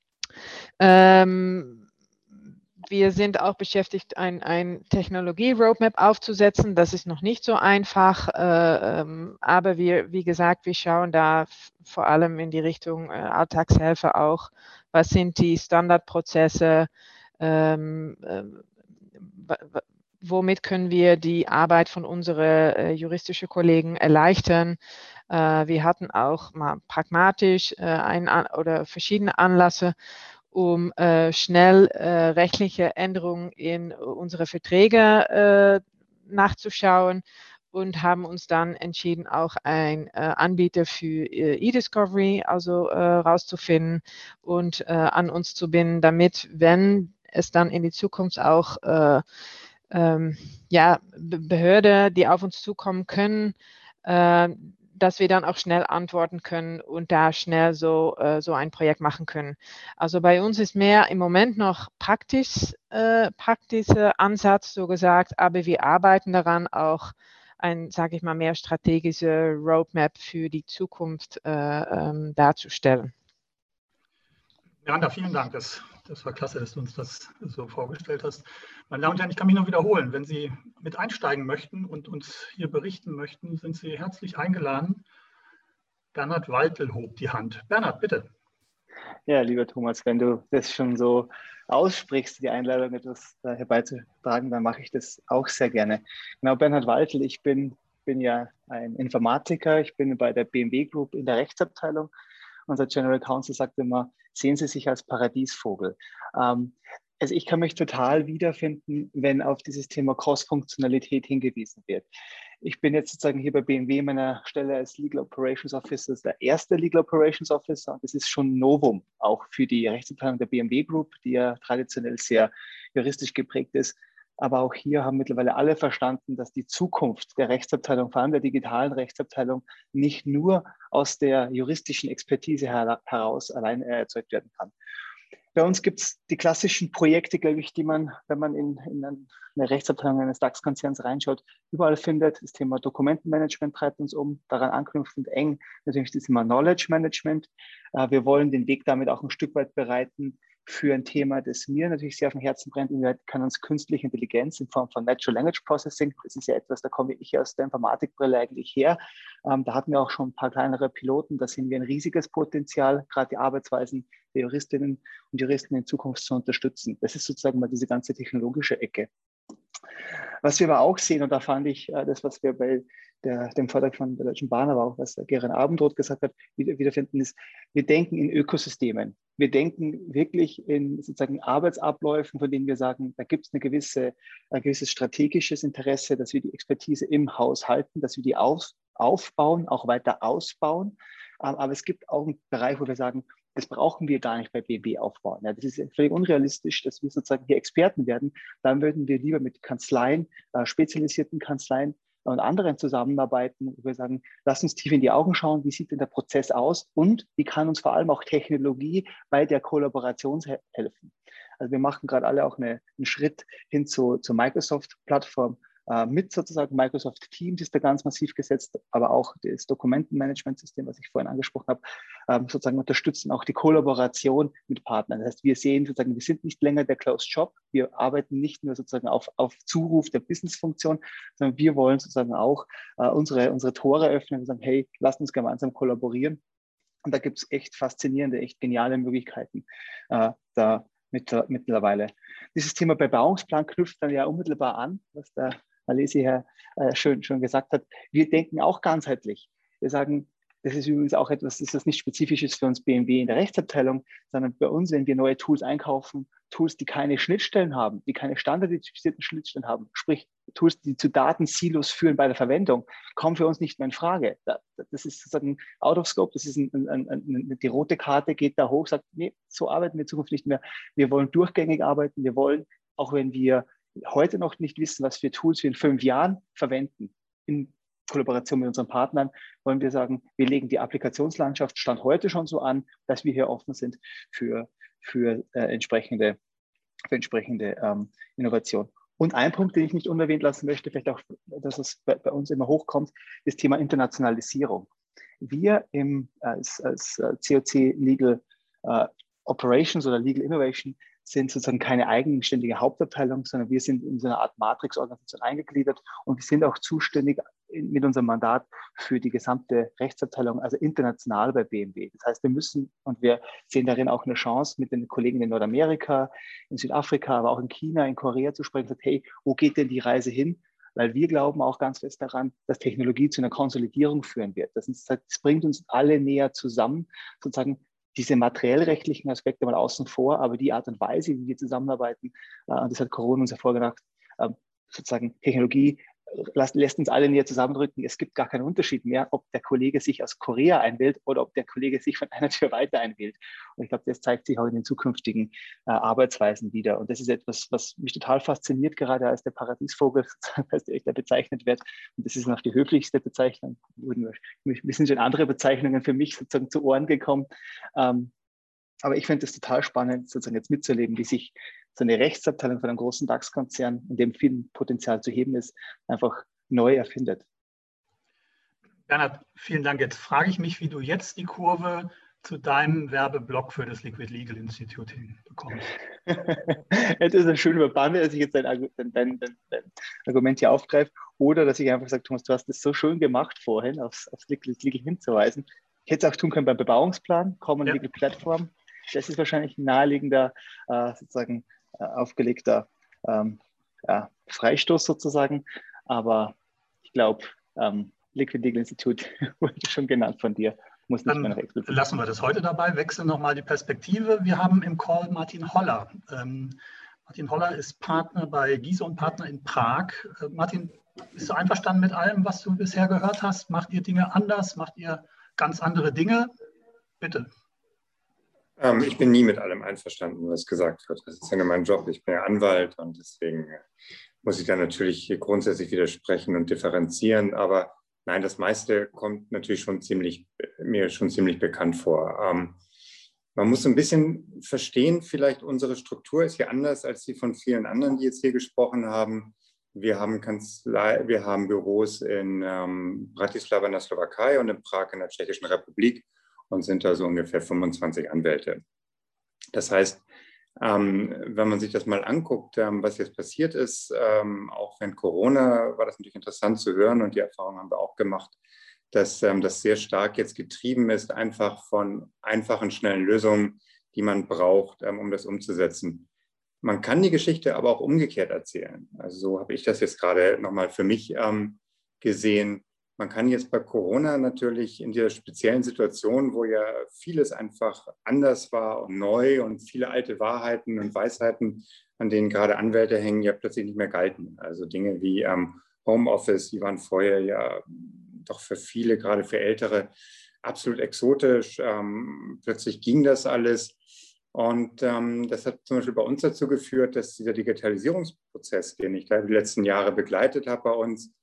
Ähm, wir sind auch beschäftigt, ein, ein Technologie-Roadmap aufzusetzen. Das ist noch nicht so einfach, äh, ähm, aber wir, wie gesagt, wir schauen da vor allem in die Richtung äh, Alltagshelfer auch. Was sind die Standardprozesse? Ähm, äh, womit können wir die Arbeit von unseren äh, juristischen Kollegen erleichtern? Äh, wir hatten auch mal pragmatisch äh, ein, oder verschiedene Anlässe, um äh, schnell äh, rechtliche Änderungen in unsere Verträge äh, nachzuschauen und haben uns dann entschieden, auch ein äh, Anbieter für äh, E-Discovery also äh, rauszufinden und äh, an uns zu binden, damit, wenn es dann in die Zukunft auch äh, ähm, ja, Behörde, die auf uns zukommen können, äh, dass wir dann auch schnell antworten können und da schnell so, äh, so ein Projekt machen können. Also bei uns ist mehr im Moment noch praktisch, äh, praktischer Ansatz, so gesagt, aber wir arbeiten daran, auch ein, sage ich mal, mehr strategische Roadmap für die Zukunft äh, ähm, darzustellen. Miranda, vielen Dank. Das, das war klasse, dass du uns das so vorgestellt hast. Meine Damen und Herren, ich kann mich nur wiederholen. Wenn Sie mit einsteigen möchten und uns hier berichten möchten, sind Sie herzlich eingeladen. Bernhard Waltel hob die Hand. Bernhard, bitte. Ja, lieber Thomas, wenn du das schon so aussprichst, die Einladung etwas herbeizutragen, dann mache ich das auch sehr gerne. Genau, Bernhard Waltel, ich bin, bin ja ein Informatiker, ich bin bei der B M W Group in der Rechtsabteilung. Unser General Counsel sagt immer, sehen Sie sich als Paradiesvogel. Ähm, also ich kann mich total wiederfinden, wenn auf dieses Thema Cross-Funktionalität hingewiesen wird. Ich bin jetzt sozusagen hier bei B M W in meiner Stelle als Legal Operations Officer, der erste Legal Operations Officer. Und das ist schon ein Novum, auch für die Rechtsabteilung der B M W Group, die ja traditionell sehr juristisch geprägt ist. Aber auch hier haben mittlerweile alle verstanden, dass die Zukunft der Rechtsabteilung, vor allem der digitalen Rechtsabteilung, nicht nur aus der juristischen Expertise heraus allein erzeugt werden kann. Bei uns gibt es die klassischen Projekte, glaube ich, die man, wenn man in, in eine Rechtsabteilung eines DAX-Konzerns reinschaut, überall findet. Das Thema Dokumentenmanagement treibt uns um, daran anknüpfend eng natürlich das Thema Knowledge Management. Wir wollen den Weg damit auch ein Stück weit bereiten für ein Thema, das mir natürlich sehr auf dem Herzen brennt. Inwieweit kann uns künstliche Intelligenz in Form von Natural Language Processing, das ist ja etwas, da komme ich aus der Informatikbrille eigentlich her. Ähm, da hatten wir auch schon ein paar kleinere Piloten, da sehen wir ein riesiges Potenzial, gerade die Arbeitsweisen der Juristinnen und Juristen in Zukunft zu unterstützen. Das ist sozusagen mal diese ganze technologische Ecke. Was wir aber auch sehen, und da fand ich äh, das, was wir bei der, dem Vortrag von der Deutschen Bahn, aber auch was Gerhard Abendroth gesagt hat, wieder, wiederfinden, ist, wir denken in Ökosystemen. Wir denken wirklich in sozusagen Arbeitsabläufen, von denen wir sagen, da gibt es eine gewisse, ein gewisses strategisches Interesse, dass wir die Expertise im Haus halten, dass wir die auf, aufbauen, auch weiter ausbauen. Aber es gibt auch einen Bereich, wo wir sagen, das brauchen wir gar nicht bei B M W aufbauen. Ja, das ist völlig unrealistisch, dass wir sozusagen hier Experten werden. Dann würden wir lieber mit Kanzleien, äh, spezialisierten Kanzleien und anderen zusammenarbeiten, wo wir sagen, lass uns tief in die Augen schauen, wie sieht denn der Prozess aus und wie kann uns vor allem auch Technologie bei der Kollaboration helfen. Also wir machen gerade alle auch eine, einen Schritt hin zu, zur Microsoft-Plattform. Äh, mit sozusagen Microsoft Teams ist da ganz massiv gesetzt, aber auch das Dokumentenmanagementsystem, was ich vorhin angesprochen habe, ähm, sozusagen unterstützen auch die Kollaboration mit Partnern. Das heißt, wir sehen sozusagen, wir sind nicht länger der Closed Shop, wir arbeiten nicht nur sozusagen auf, auf Zuruf der Businessfunktion, sondern wir wollen sozusagen auch äh, unsere, unsere Tore öffnen und sagen, hey, lasst uns gemeinsam kollaborieren. Und da gibt es echt faszinierende, echt geniale Möglichkeiten äh, da mit, äh, mittlerweile. Dieses Thema Bebauungsplan knüpft dann ja unmittelbar an, was der Alesi Herr äh, schön, schön gesagt hat. Wir denken auch ganzheitlich. Wir sagen, das ist übrigens auch etwas, das ist nicht spezifisches für uns B M W in der Rechtsabteilung, sondern bei uns, wenn wir neue Tools einkaufen, Tools, die keine Schnittstellen haben, die keine standardisierten Schnittstellen haben, sprich Tools, die zu Datensilos führen bei der Verwendung, kommen für uns nicht mehr in Frage. Das ist sozusagen out of scope, das ist ein, ein, ein, die rote Karte geht da hoch, sagt, nee, so arbeiten wir in Zukunft nicht mehr. Wir wollen durchgängig arbeiten, wir wollen, auch wenn wir heute noch nicht wissen, was für Tools wir in fünf Jahren verwenden, in Kollaboration mit unseren Partnern, wollen wir sagen, wir legen die Applikationslandschaft Stand heute schon so an, dass wir hier offen sind für, für, äh, entsprechende, für entsprechende ähm, Innovation. Und ein Punkt, den ich nicht unerwähnt lassen möchte, vielleicht auch, dass es bei, bei uns immer hochkommt, das Thema Internationalisierung. Wir im, als, als C O C Legal äh, Operations oder Legal Innovation sind sozusagen keine eigenständige Hauptabteilung, sondern wir sind in so einer Art Matrix-Organisation eingegliedert und wir sind auch zuständig mit unserem Mandat für die gesamte Rechtsabteilung, also international bei B M W. Das heißt, wir müssen und wir sehen darin auch eine Chance, mit den Kollegen in Nordamerika, in Südafrika, aber auch in China, in Korea zu sprechen, sagt, hey, wo geht denn die Reise hin? Weil wir glauben auch ganz fest daran, dass Technologie zu einer Konsolidierung führen wird. Das, ist, das bringt uns alle näher zusammen, sozusagen diese materiellrechtlichen Aspekte mal außen vor, aber die Art und Weise, wie wir zusammenarbeiten, äh, das hat Corona uns hervorgebracht, äh, sozusagen Technologie lässt, lässt uns alle näher zusammenrücken. Es gibt gar keinen Unterschied mehr, ob der Kollege sich aus Korea einwählt oder ob der Kollege sich von einer Tür weiter einwählt. Und ich glaube, das zeigt sich auch in den zukünftigen äh, Arbeitsweisen wieder. Und das ist etwas, was mich total fasziniert, gerade als der Paradiesvogel, als der, der bezeichnet wird. Und das ist noch die höflichste Bezeichnung. Wir sind schon andere Bezeichnungen für mich sozusagen zu Ohren gekommen. Ähm, aber ich finde es total spannend, sozusagen jetzt mitzuleben, wie sich so eine Rechtsabteilung von einem großen DAX-Konzern, in dem viel Potenzial zu heben ist, einfach neu erfindet. Bernhard, vielen Dank. Jetzt frage ich mich, wie du jetzt die Kurve zu deinem Werbeblock für das Liquid Legal Institute hinbekommst. Das ist ein schöner Banner, dass ich jetzt dein, dein, dein, dein Argument hier aufgreife. Oder dass ich einfach sage, Thomas, du hast das so schön gemacht vorhin, aufs, aufs Liquid Legal hinzuweisen. Ich hätte es auch tun können beim Bebauungsplan, Common ja. Legal Platform. Das ist wahrscheinlich ein naheliegender, äh, sozusagen äh, aufgelegter ähm, ja, Freistoß sozusagen. Aber ich glaube, ähm, Liquid Legal Institute wurde schon genannt von dir. Muss nicht Dann mehr noch explizit. Lassen wir das heute dabei, wechseln nochmal die Perspektive. Wir haben im Call Martin Holler. Ähm, Martin Holler ist Partner bei Giese und Partner in Prag. Äh, Martin, bist du einverstanden mit allem, was du bisher gehört hast? Macht ihr Dinge anders? Macht ihr ganz andere Dinge? Bitte. Ähm, ich bin nie mit allem einverstanden, was gesagt wird. Das ist ja nur mein Job. Ich bin ja Anwalt und deswegen muss ich da natürlich grundsätzlich widersprechen und differenzieren. Aber nein, das meiste kommt natürlich schon ziemlich, mir schon ziemlich bekannt vor. Ähm, man muss ein bisschen verstehen, vielleicht unsere Struktur ist ja anders als die von vielen anderen, die jetzt hier gesprochen haben. Wir haben Kanzlei, wir haben Büros in ähm, Bratislava in der Slowakei und in Prag in der Tschechischen Republik und sind da so ungefähr fünfundzwanzig Anwälte. Das heißt, ähm, wenn man sich das mal anguckt, ähm, was jetzt passiert ist, ähm, auch während Corona war das natürlich interessant zu hören und die Erfahrung haben wir auch gemacht, dass ähm, das sehr stark jetzt getrieben ist, einfach von einfachen, schnellen Lösungen, die man braucht, ähm, um das umzusetzen. Man kann die Geschichte aber auch umgekehrt erzählen. Also so habe ich das jetzt gerade nochmal für mich ähm, gesehen. Man kann jetzt bei Corona natürlich in dieser speziellen Situation, wo ja vieles einfach anders war und neu und viele alte Wahrheiten und Weisheiten, an denen gerade Anwälte hängen, ja plötzlich nicht mehr galten. Also Dinge wie ähm, Homeoffice, die waren vorher ja doch für viele, gerade für Ältere, absolut exotisch. Ähm, plötzlich ging das alles. Und ähm, das hat zum Beispiel bei uns dazu geführt, dass dieser Digitalisierungsprozess, den ich da die letzten Jahre begleitet habe bei uns,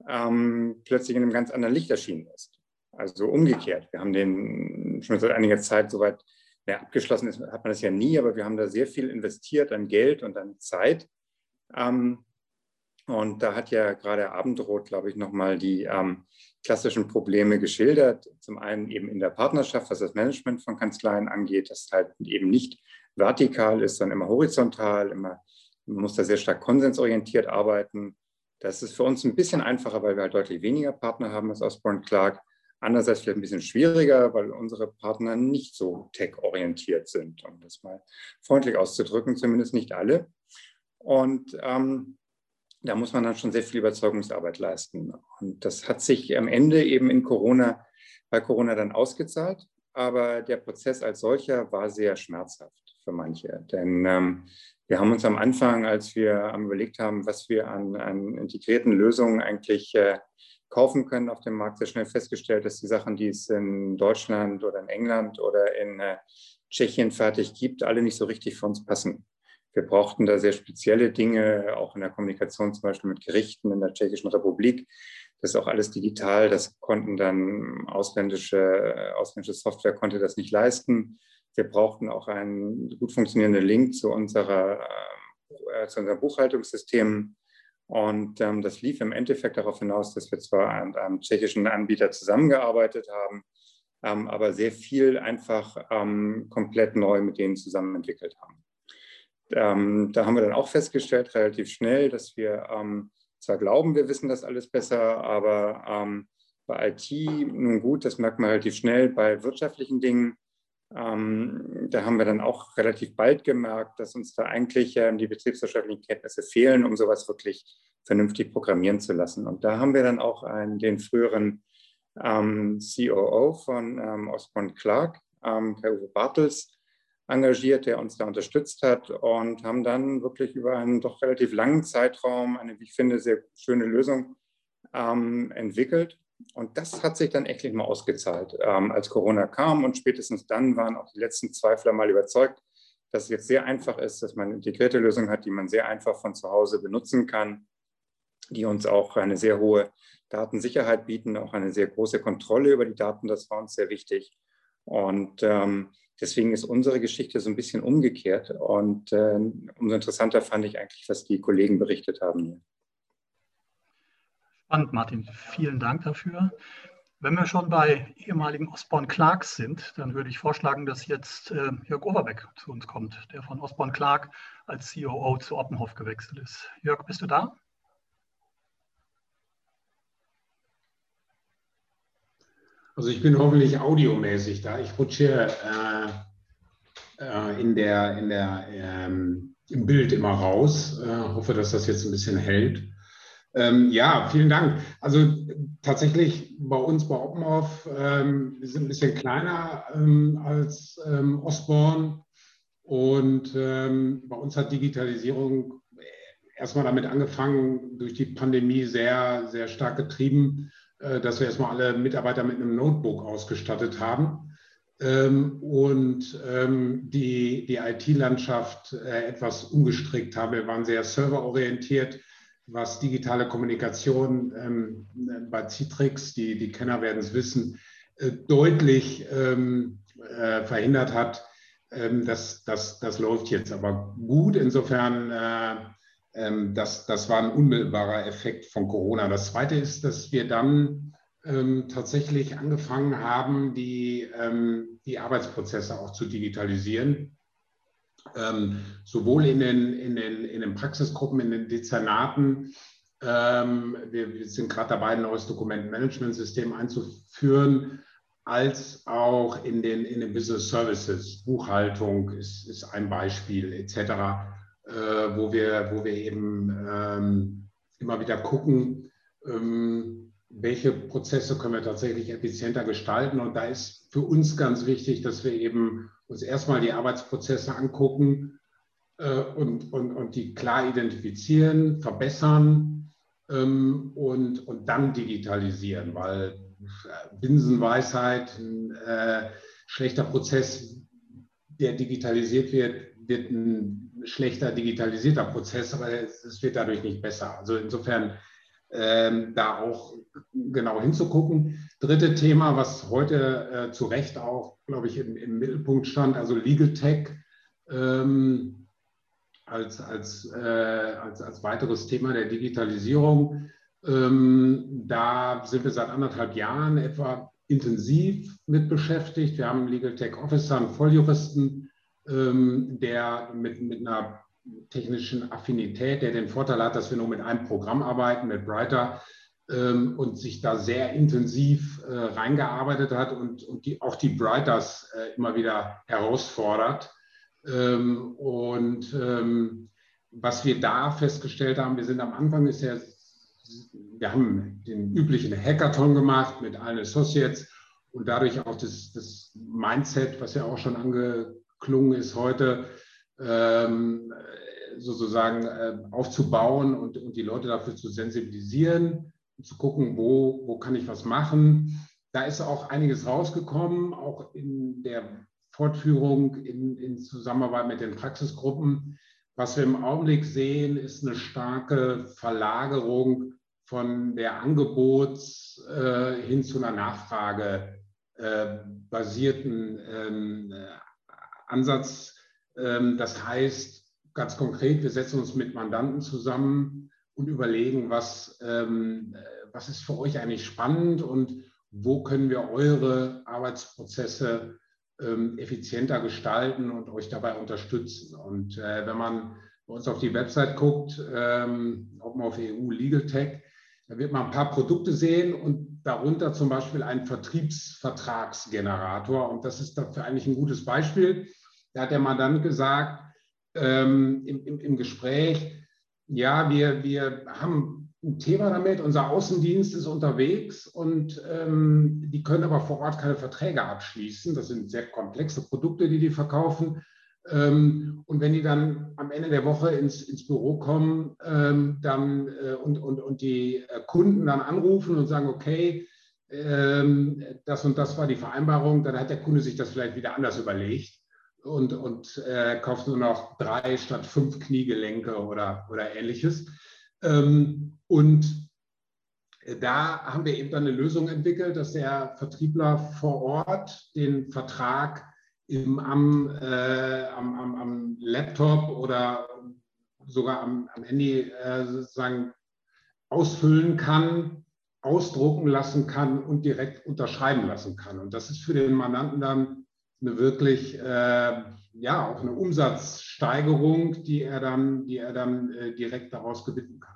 ähm, plötzlich in einem ganz anderen Licht erschienen ist. Also umgekehrt. Wir haben den schon seit einiger Zeit soweit, ja, abgeschlossen ist, hat man das ja nie, aber wir haben da sehr viel investiert an Geld und an Zeit. Ähm, und da hat ja gerade Abendroth, glaube ich, nochmal die ähm, klassischen Probleme geschildert. Zum einen eben in der Partnerschaft, was das Management von Kanzleien angeht, das halt eben nicht vertikal ist, sondern immer horizontal, immer, man muss da sehr stark konsensorientiert arbeiten. Das ist für uns ein bisschen einfacher, weil wir halt deutlich weniger Partner haben als Osborne Clarke. Andererseits vielleicht ein bisschen schwieriger, weil unsere Partner nicht so tech-orientiert sind, um das mal freundlich auszudrücken, zumindest nicht alle. Und ähm, da muss man dann schon sehr viel Überzeugungsarbeit leisten. Und das hat sich am Ende eben in Corona, bei Corona dann ausgezahlt. Aber der Prozess als solcher war sehr schmerzhaft für manche. Denn ähm, wir haben uns am Anfang, als wir überlegt haben, was wir an, an integrierten Lösungen eigentlich äh, kaufen können auf dem Markt, sehr schnell festgestellt, dass die Sachen, die es in Deutschland oder in England oder in äh, Tschechien fertig gibt, alle nicht so richtig für uns passen. Wir brauchten da sehr spezielle Dinge, auch in der Kommunikation zum Beispiel mit Gerichten in der Tschechischen Republik. Das ist auch alles digital, das konnten dann ausländische, ausländische Software konnte das nicht leisten. Wir brauchten auch einen gut funktionierenden Link zu, unserer, äh, zu unserem Buchhaltungssystem. Und ähm, das lief im Endeffekt darauf hinaus, dass wir zwar mit einem tschechischen Anbieter zusammengearbeitet haben, ähm, aber sehr viel einfach ähm, komplett neu mit denen zusammen entwickelt haben. Ähm, da haben wir dann auch festgestellt, relativ schnell, dass wir ähm, zwar glauben, wir wissen das alles besser, aber ähm, bei I T, nun gut, das merkt man relativ schnell, bei wirtschaftlichen Dingen, ähm, da haben wir dann auch relativ bald gemerkt, dass uns da eigentlich ähm, die betriebswirtschaftlichen Kenntnisse fehlen, um sowas wirklich vernünftig programmieren zu lassen. Und da haben wir dann auch einen, den früheren ähm, C O O von ähm, Osborne Clarke, ähm, Kai-Uwe Bartels, engagiert, der uns da unterstützt hat und haben dann wirklich über einen doch relativ langen Zeitraum eine, wie ich finde, sehr schöne Lösung ähm, entwickelt. Und das hat sich dann endlich mal ausgezahlt. Ähm, als Corona kam und spätestens dann waren auch die letzten Zweifler mal überzeugt, dass es jetzt sehr einfach ist, dass man eine integrierte Lösung hat, die man sehr einfach von zu Hause benutzen kann, die uns auch eine sehr hohe Datensicherheit bieten, auch eine sehr große Kontrolle über die Daten, das war uns sehr wichtig. Und ähm, deswegen ist unsere Geschichte so ein bisschen umgekehrt. Und äh, umso interessanter fand ich eigentlich, was die Kollegen berichtet haben. Spannend, Martin. Vielen Dank dafür. Wenn wir schon bei ehemaligen Osborne Clarkes sind, dann würde ich vorschlagen, dass jetzt äh, Jörg Overbeck zu uns kommt, der von Osborne Clarke als C O O zu Oppenhoff gewechselt ist. Jörg, bist du da? Also ich bin hoffentlich audiomäßig da. Ich rutsche äh, äh, in der, in der, ähm, im Bild immer raus. Äh, hoffe, dass das jetzt ein bisschen hält. Ähm, ja, vielen Dank. Also tatsächlich bei uns bei Oppenhoff, ähm, wir sind ein bisschen kleiner ähm, als ähm, Osborne. Und ähm, bei uns hat Digitalisierung erstmal damit angefangen, durch die Pandemie sehr, sehr stark getrieben, dass wir erstmal alle Mitarbeiter mit einem Notebook ausgestattet haben ähm, und ähm, die, die I T-Landschaft äh, etwas umgestrickt haben. Wir waren sehr serverorientiert, was digitale Kommunikation ähm, bei Citrix, die, die Kenner werden es wissen, äh, deutlich ähm, äh, verhindert hat. Ähm, das, das, das läuft jetzt aber gut. Insofern äh, Das, das war ein unmittelbarer Effekt von Corona. Das Zweite ist, dass wir dann ähm, tatsächlich angefangen haben, die, ähm, die Arbeitsprozesse auch zu digitalisieren. Ähm, sowohl in den, in, den, in den Praxisgruppen, in den Dezernaten. Ähm, wir, wir sind gerade dabei, ein neues Dokumentenmanagementsystem einzuführen, als auch in den, in den Business Services. Buchhaltung ist, ist ein Beispiel et cetera. Äh, wo, wir, wo wir eben ähm, immer wieder gucken, ähm, welche Prozesse können wir tatsächlich effizienter gestalten. Und da ist für uns ganz wichtig, dass wir eben uns erstmal die Arbeitsprozesse angucken äh, und, und, und die klar identifizieren, verbessern ähm, und, und dann digitalisieren, weil Binsenweisheit, ein äh, schlechter Prozess, der digitalisiert wird, wird ein schlechter digitalisierter Prozess, aber es wird dadurch nicht besser. Also insofern ähm, da auch genau hinzugucken. Dritte Thema, was heute äh, zu Recht auch, glaube ich, im, im Mittelpunkt stand, also Legal Tech ähm, als, als, äh, als, als weiteres Thema der Digitalisierung. Ähm, da sind wir seit anderthalb Jahren etwa intensiv mit beschäftigt. Wir haben einen Legal Tech Officer, einen Volljuristen, ähm, der mit, mit einer technischen Affinität, der den Vorteil hat, dass wir nur mit einem Programm arbeiten, mit Brighter, ähm, und sich da sehr intensiv äh, reingearbeitet hat und, und die, auch die Brighters äh, immer wieder herausfordert. Ähm, und ähm, was wir da festgestellt haben, wir sind am Anfang ist ja, wir haben den üblichen Hackathon gemacht mit allen Associates und dadurch auch das, das Mindset, was ja auch schon angeklungen ist heute, ähm, sozusagen äh, aufzubauen und, und die Leute dafür zu sensibilisieren und zu gucken, wo, wo kann ich was machen. Da ist auch einiges rausgekommen, auch in der Fortführung in, in Zusammenarbeit mit den Praxisgruppen. Was wir im Augenblick sehen, ist eine starke Verlagerung von der Angebots- äh, hin zu einer Nachfrage äh, basierten ähm, Ansatz. Ähm, das heißt, ganz konkret, wir setzen uns mit Mandanten zusammen und überlegen, was, ähm, was ist für euch eigentlich spannend und wo können wir eure Arbeitsprozesse ähm, effizienter gestalten und euch dabei unterstützen. Und äh, wenn man bei uns auf die Website guckt, ähm, auch mal auf E U Legal Tech, da wird man ein paar Produkte sehen und darunter zum Beispiel einen Vertriebsvertragsgenerator. Und das ist dafür eigentlich ein gutes Beispiel. Da hat der Mandant gesagt, ähm, im, im, im Gespräch, ja, wir, wir haben ein Thema damit, unser Außendienst ist unterwegs und ähm, die können aber vor Ort keine Verträge abschließen. Das sind sehr komplexe Produkte, die die verkaufen. Ähm, und wenn die dann am Ende der Woche ins, ins Büro kommen ähm, dann, äh, und, und, und die äh, Kunden dann anrufen und sagen, okay, ähm, das und das war die Vereinbarung, dann hat der Kunde sich das vielleicht wieder anders überlegt und, und äh, kauft nur noch drei statt fünf Kniegelenke oder, oder Ähnliches. Ähm, und da haben wir eben dann eine Lösung entwickelt, dass der Vertriebler vor Ort den Vertrag im, am, äh, am, am, am Laptop oder sogar am, am Handy äh, sozusagen ausfüllen kann, ausdrucken lassen kann und direkt unterschreiben lassen kann. Und das ist für den Mandanten dann eine wirklich, äh, ja, auch eine Umsatzsteigerung, die er dann, die er dann äh, direkt daraus gewinnen kann.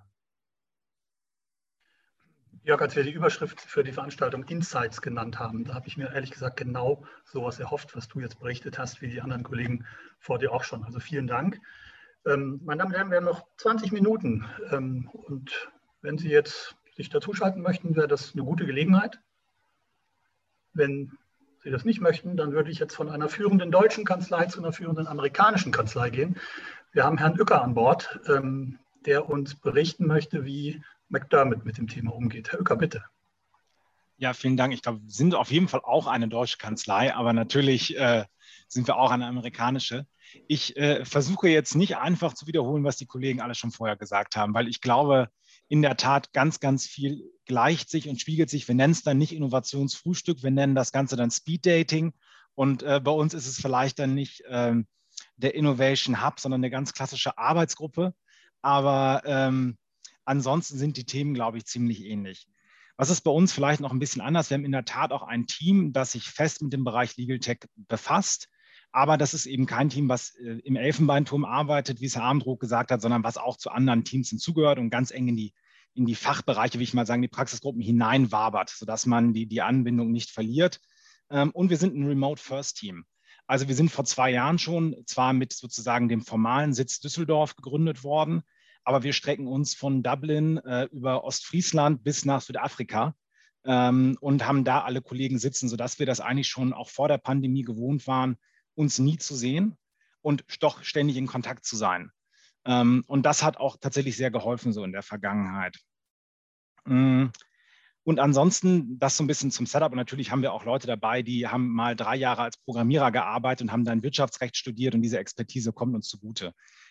Jörg, als wir die Überschrift für die Veranstaltung Insights genannt haben, da habe ich mir ehrlich gesagt genau sowas erhofft, was du jetzt berichtet hast, wie die anderen Kollegen vor dir auch schon. Also vielen Dank. Ähm, meine Damen und Herren, wir haben noch zwanzig Minuten. Ähm, und wenn Sie jetzt sich dazuschalten möchten, wäre das eine gute Gelegenheit. Wenn Sie das nicht möchten, dann würde ich jetzt von einer führenden deutschen Kanzlei zu einer führenden amerikanischen Kanzlei gehen. Wir haben Herrn Uecker an Bord, ähm, der uns berichten möchte, wie McDermott mit dem Thema umgeht. Herr Uecker, bitte. Ja, vielen Dank. Ich glaube, wir sind auf jeden Fall auch eine deutsche Kanzlei, aber natürlich äh, sind wir auch eine amerikanische. Ich äh, versuche jetzt nicht einfach zu wiederholen, was die Kollegen alle schon vorher gesagt haben, weil ich glaube, in der Tat ganz, ganz viel gleicht sich und spiegelt sich. Wir nennen es dann nicht Innovationsfrühstück, wir nennen das Ganze dann Speed Dating. Und äh, bei uns ist es vielleicht dann nicht ähm, der Innovation Hub, sondern eine ganz klassische Arbeitsgruppe. Aber ähm, ansonsten sind die Themen, glaube ich, ziemlich ähnlich. Was ist bei uns vielleicht noch ein bisschen anders? Wir haben in der Tat auch ein Team, das sich fest mit dem Bereich Legal Tech befasst. Aber das ist eben kein Team, was äh, im Elfenbeinturm arbeitet, wie es Herr Abendroth gesagt hat, sondern was auch zu anderen Teams hinzugehört und ganz eng in die, in die Fachbereiche, wie ich mal sagen, die Praxisgruppen hineinwabert, sodass man die, die Anbindung nicht verliert. Ähm, und wir sind ein Remote-First-Team. Also wir sind vor zwei Jahren schon zwar mit sozusagen dem formalen Sitz Düsseldorf gegründet worden, aber wir strecken uns von Dublin äh, über Ostfriesland bis nach Südafrika ähm, und haben da alle Kollegen sitzen, sodass wir das eigentlich schon auch vor der Pandemie gewohnt waren, uns nie zu sehen und doch ständig in Kontakt zu sein. Ähm, und das hat auch tatsächlich sehr geholfen so in der Vergangenheit. Und ansonsten das so ein bisschen zum Setup. Und natürlich haben wir auch Leute dabei, die haben mal drei Jahre als Programmierer gearbeitet und haben dann Wirtschaftsrecht studiert und diese Expertise kommt uns zugute.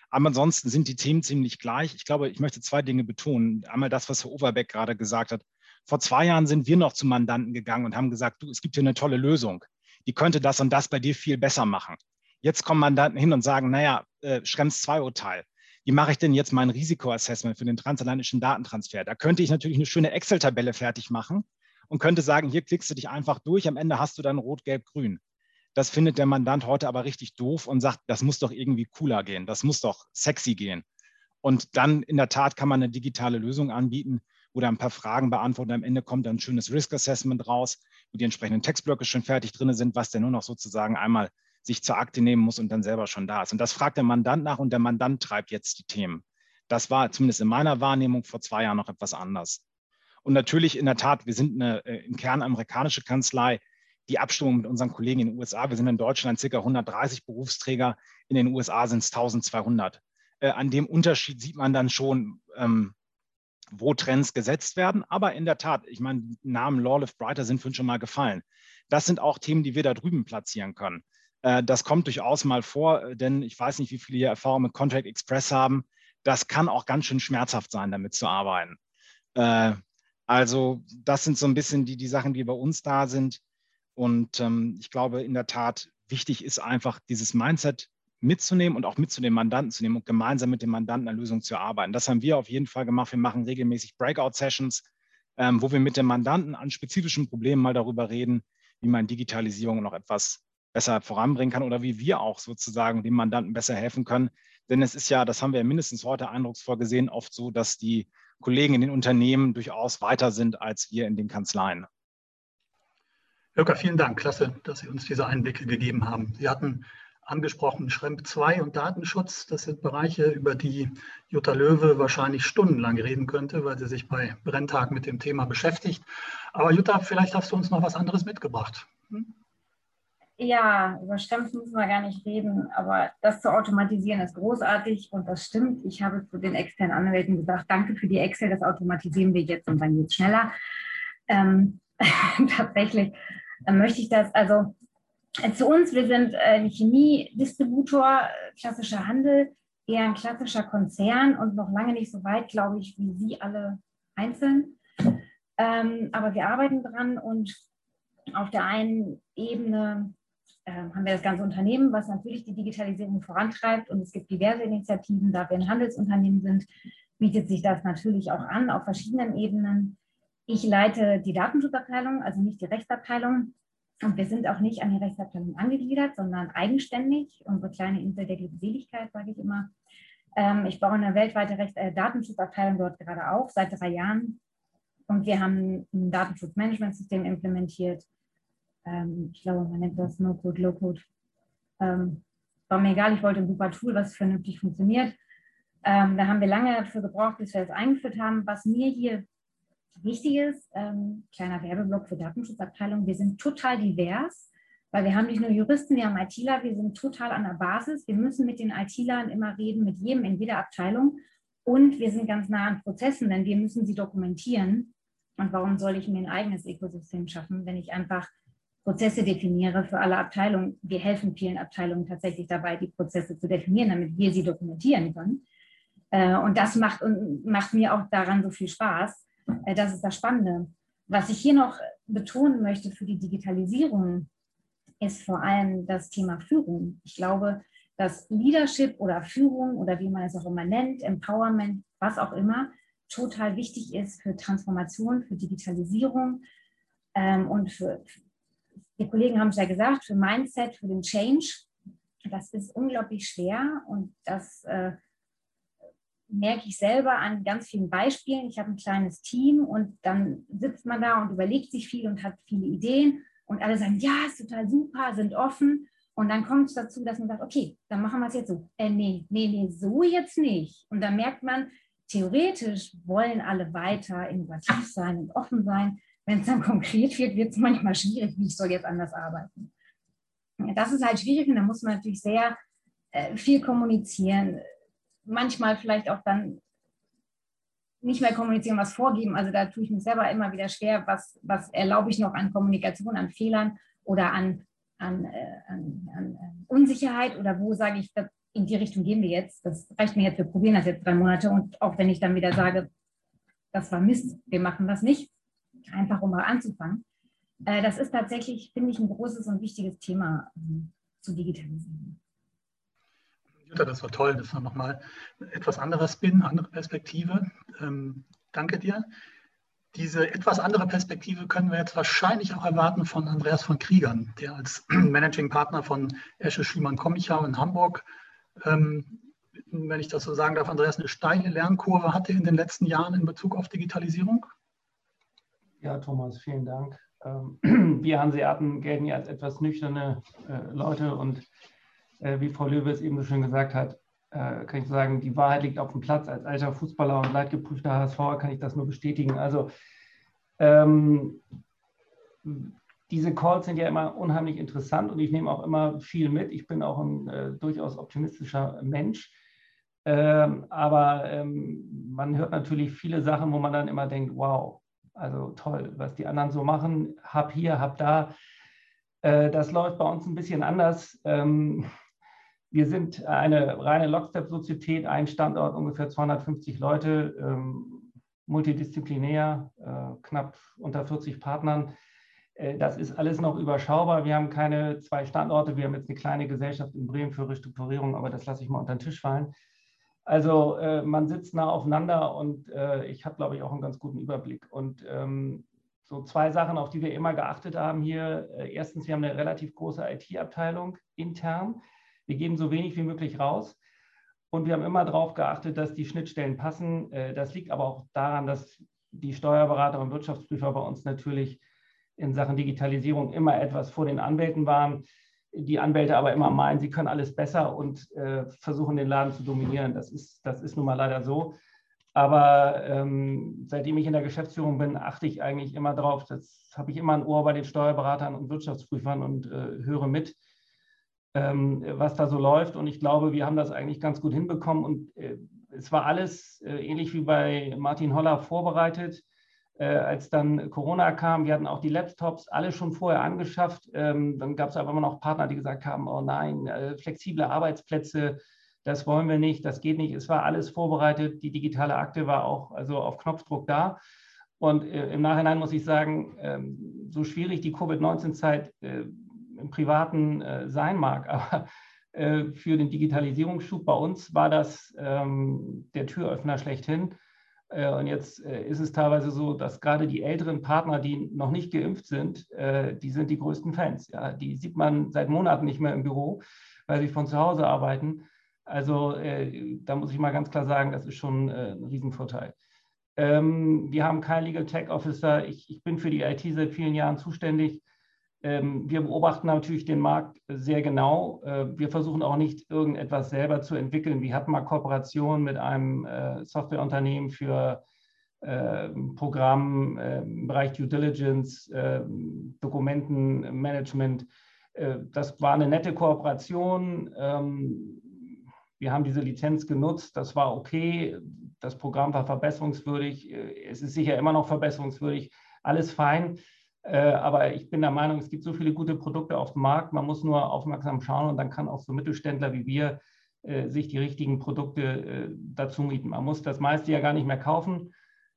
Aber ansonsten sind die Themen ziemlich gleich. Ich glaube, ich möchte zwei Dinge betonen. Einmal das, was Herr Overbeck gerade gesagt hat. Vor zwei Jahren sind wir noch zu Mandanten gegangen und haben gesagt, du, es gibt hier eine tolle Lösung. Die könnte das und das bei dir viel besser machen. Jetzt kommen Mandanten hin und sagen, naja, äh, Schrems zwei Urteil. Wie mache ich denn jetzt mein Risikoassessment für den transatlantischen Datentransfer? Da könnte ich natürlich eine schöne Excel-Tabelle fertig machen und könnte sagen, hier klickst du dich einfach durch, am Ende hast du dann rot, gelb, grün. Das findet der Mandant heute aber richtig doof und sagt, das muss doch irgendwie cooler gehen, das muss doch sexy gehen. Und dann in der Tat kann man eine digitale Lösung anbieten, wo da ein paar Fragen beantworten. Am Ende kommt dann ein schönes Risk Assessment raus, wo die entsprechenden Textblöcke schon fertig drin sind, was der nur noch sozusagen einmal sich zur Akte nehmen muss und dann selber schon da ist. Und das fragt der Mandant nach und der Mandant treibt jetzt die Themen. Das war zumindest in meiner Wahrnehmung vor zwei Jahren noch etwas anders. Und natürlich in der Tat, wir sind eine äh, im Kern amerikanische Kanzlei. Die Abstimmung mit unseren Kollegen in den U S A, wir sind in Deutschland ca. hundertdreißig Berufsträger, in den U S A sind es eintausendzweihundert. Äh, an dem Unterschied sieht man dann schon, ähm, wo Trends gesetzt werden. Aber in der Tat, ich meine, die Namen Law Live Brighter sind vorhin schon mal gefallen. Das sind auch Themen, die wir da drüben platzieren können. Äh, das kommt durchaus mal vor, denn ich weiß nicht, wie viele hier Erfahrung mit Contract Express haben. Das kann auch ganz schön schmerzhaft sein, damit zu arbeiten. Äh, also das sind so ein bisschen die, die Sachen, die bei uns da sind. Und ähm, ich glaube, in der Tat, wichtig ist einfach, dieses Mindset mitzunehmen und auch mit zu den Mandanten zu nehmen und gemeinsam mit dem Mandanten eine Lösung zu arbeiten. Das haben wir auf jeden Fall gemacht. Wir machen regelmäßig Breakout-Sessions, ähm, wo wir mit dem Mandanten an spezifischen Problemen mal darüber reden, wie man Digitalisierung noch etwas besser voranbringen kann oder wie wir auch sozusagen dem Mandanten besser helfen können. Denn es ist ja, das haben wir mindestens heute eindrucksvoll gesehen, oft so, dass die Kollegen in den Unternehmen durchaus weiter sind als wir in den Kanzleien. Jürgen, vielen Dank. Klasse, dass Sie uns diese Einblicke gegeben haben. Sie hatten angesprochen Schrems zwei und Datenschutz. Das sind Bereiche, über die Jutta Löwe wahrscheinlich stundenlang reden könnte, weil sie sich bei Brenntag mit dem Thema beschäftigt. Aber Jutta, vielleicht hast du uns noch was anderes mitgebracht. Hm? Ja, über Schrems müssen wir gar nicht reden, aber das zu automatisieren ist großartig und das stimmt. Ich habe zu den externen Anwälten gesagt, danke für die Excel, das automatisieren wir jetzt und dann geht es schneller. Ähm, tatsächlich äh, möchte ich das, also äh, zu uns, wir sind äh, ein Chemiedistributor, äh, klassischer Handel, eher ein klassischer Konzern und noch lange nicht so weit, glaube ich, wie Sie alle einzeln. Ähm, aber wir arbeiten dran und auf der einen Ebene haben wir das ganze Unternehmen, was natürlich die Digitalisierung vorantreibt und es gibt diverse Initiativen, da wir ein Handelsunternehmen sind, bietet sich das natürlich auch an auf verschiedenen Ebenen. Ich leite die Datenschutzabteilung, also nicht die Rechtsabteilung und wir sind auch nicht an die Rechtsabteilung angegliedert, sondern eigenständig, unsere kleine Insel der Glückseligkeit, sage ich immer. Ich baue eine weltweite Recht äh, Datenschutzabteilung dort gerade auf, seit drei Jahren und wir haben ein Datenschutzmanagementsystem implementiert. Ich glaube, man nennt das No-Code, Low-Code. Ähm, war mir egal, ich wollte ein super Tool, was vernünftig funktioniert. Ähm, da haben wir lange dafür gebraucht, bis wir das eingeführt haben. Was mir hier wichtig ist, ähm, kleiner Werbeblock für Datenschutzabteilung, wir sind total divers, weil wir haben nicht nur Juristen, wir haben ITler, wir sind total an der Basis. Wir müssen mit den ITlern immer reden, mit jedem in jeder Abteilung. Und wir sind ganz nah an Prozessen, denn wir müssen sie dokumentieren. Und warum soll ich mir ein eigenes Ökosystem schaffen, wenn ich einfach Prozesse definiere für alle Abteilungen? Wir helfen vielen Abteilungen tatsächlich dabei, die Prozesse zu definieren, damit wir sie dokumentieren können. Und das macht, macht mir auch daran so viel Spaß. Das ist das Spannende. Was ich hier noch betonen möchte für die Digitalisierung, ist vor allem das Thema Führung. Ich glaube, dass Leadership oder Führung oder wie man es auch immer nennt, Empowerment, was auch immer, total wichtig ist für Transformation, für Digitalisierung und für die Kollegen haben es ja gesagt, für Mindset, für den Change, das ist unglaublich schwer und das äh, merke ich selber an ganz vielen Beispielen. Ich habe ein kleines Team und dann sitzt man da und überlegt sich viel und hat viele Ideen und alle sagen, ja, ist total super, sind offen und dann kommt es dazu, dass man sagt, okay, dann machen wir es jetzt so. Äh, nee, nee, nee, so jetzt nicht. Und dann merkt man, theoretisch wollen alle weiter innovativ sein und offen sein. Wenn es dann konkret wird, wird es manchmal schwierig, wie ich soll jetzt anders arbeiten. Das ist halt schwierig und da muss man natürlich sehr äh, viel kommunizieren. Manchmal vielleicht auch dann nicht mehr kommunizieren, was vorgeben. Also da tue ich mich selber immer wieder schwer, was, was erlaube ich noch an Kommunikation, an Fehlern oder an, an, äh, an, an Unsicherheit oder wo sage ich, das in die Richtung gehen wir jetzt. Das reicht mir jetzt, wir probieren das jetzt drei Monate. Und auch wenn ich dann wieder sage, das war Mist, wir machen das nicht, einfach um mal anzufangen. Äh, das ist tatsächlich, finde ich, ein großes und wichtiges Thema ähm, zu digitalisieren. Jutta, das war toll. Das war nochmal etwas anderer Spin, andere Perspektive. Ähm, danke dir. Diese etwas andere Perspektive können wir jetzt wahrscheinlich auch erwarten von Andreas von Kriegern, der als Managing Partner von Esche Schliemann-Kommichau in Hamburg, ähm, wenn ich das so sagen darf, Andreas, eine steile Lernkurve hatte in den letzten Jahren in Bezug auf Digitalisierung. Ja, Thomas, vielen Dank. Ähm, wir Hanseaten gelten ja als etwas nüchterne äh, Leute und äh, wie Frau Löwe es eben so schön gesagt hat, äh, kann ich sagen, die Wahrheit liegt auf dem Platz. Als alter Fußballer und leidgeprüfter H S V kann ich das nur bestätigen. Also ähm, diese Calls sind ja immer unheimlich interessant und ich nehme auch immer viel mit. Ich bin auch ein äh, durchaus optimistischer Mensch. Ähm, aber ähm, man hört natürlich viele Sachen, wo man dann immer denkt, wow, also toll, was die anderen so machen, hab hier, hab da. Äh, das läuft bei uns ein bisschen anders. Ähm, wir sind eine reine Lockstep-Sozietät, ein Standort, ungefähr zweihundertfünfzig Leute, ähm, multidisziplinär, äh, knapp unter vierzig Partnern. Äh, das ist alles noch überschaubar. Wir haben keine zwei Standorte. Wir haben jetzt eine kleine Gesellschaft in Bremen für Restrukturierung, aber das lasse ich mal unter den Tisch fallen. Also äh, man sitzt nah aufeinander und äh, ich habe, glaube ich, auch einen ganz guten Überblick. Und ähm, so zwei Sachen, auf die wir immer geachtet haben hier. Äh, erstens, wir haben eine relativ große I T-Abteilung intern. Wir geben so wenig wie möglich raus. Und wir haben immer darauf geachtet, dass die Schnittstellen passen. Äh, das liegt aber auch daran, dass die Steuerberater und Wirtschaftsprüfer bei uns natürlich in Sachen Digitalisierung immer etwas vor den Anwälten waren. Die Anwälte aber immer meinen, sie können alles besser und äh, versuchen, den Laden zu dominieren. Das ist, das ist nun mal leider so. Aber ähm, seitdem ich in der Geschäftsführung bin, achte ich eigentlich immer drauf, das habe ich immer ein Ohr bei den Steuerberatern und Wirtschaftsprüfern und äh, höre mit, ähm, was da so läuft. Und ich glaube, wir haben das eigentlich ganz gut hinbekommen. Und äh, es war alles äh, ähnlich wie bei Martin Holler vorbereitet. Äh, als dann Corona kam, wir hatten auch die Laptops alle schon vorher angeschafft. Ähm, dann gab es aber immer noch Partner, die gesagt haben, oh nein, äh, flexible Arbeitsplätze, das wollen wir nicht, das geht nicht. Es war alles vorbereitet, die digitale Akte war auch also auf Knopfdruck da. Und äh, im Nachhinein muss ich sagen, ähm, so schwierig die Covid neunzehn Zeit äh, im Privaten äh, sein mag, aber äh, für den Digitalisierungsschub bei uns war das ähm, der Türöffner schlechthin. Und jetzt ist es teilweise so, dass gerade die älteren Partner, die noch nicht geimpft sind, die sind die größten Fans. Ja, die sieht man seit Monaten nicht mehr im Büro, weil sie von zu Hause arbeiten. Also da muss ich mal ganz klar sagen, das ist schon ein Riesenvorteil. Wir haben keinen Legal Tech Officer. Ich, ich bin für die I T seit vielen Jahren zuständig. Wir beobachten natürlich den Markt sehr genau. Wir versuchen auch nicht, irgendetwas selber zu entwickeln. Wir hatten mal Kooperationen mit einem Softwareunternehmen für Programm im Bereich Due Diligence, Dokumentenmanagement. Das war eine nette Kooperation. Wir haben diese Lizenz genutzt. Das war okay. Das Programm war verbesserungswürdig. Es ist sicher immer noch verbesserungswürdig. Alles fein. Aber ich bin der Meinung, es gibt so viele gute Produkte auf dem Markt, man muss nur aufmerksam schauen und dann kann auch so Mittelständler wie wir äh, sich die richtigen Produkte äh, dazu mieten. Man muss das meiste ja gar nicht mehr kaufen.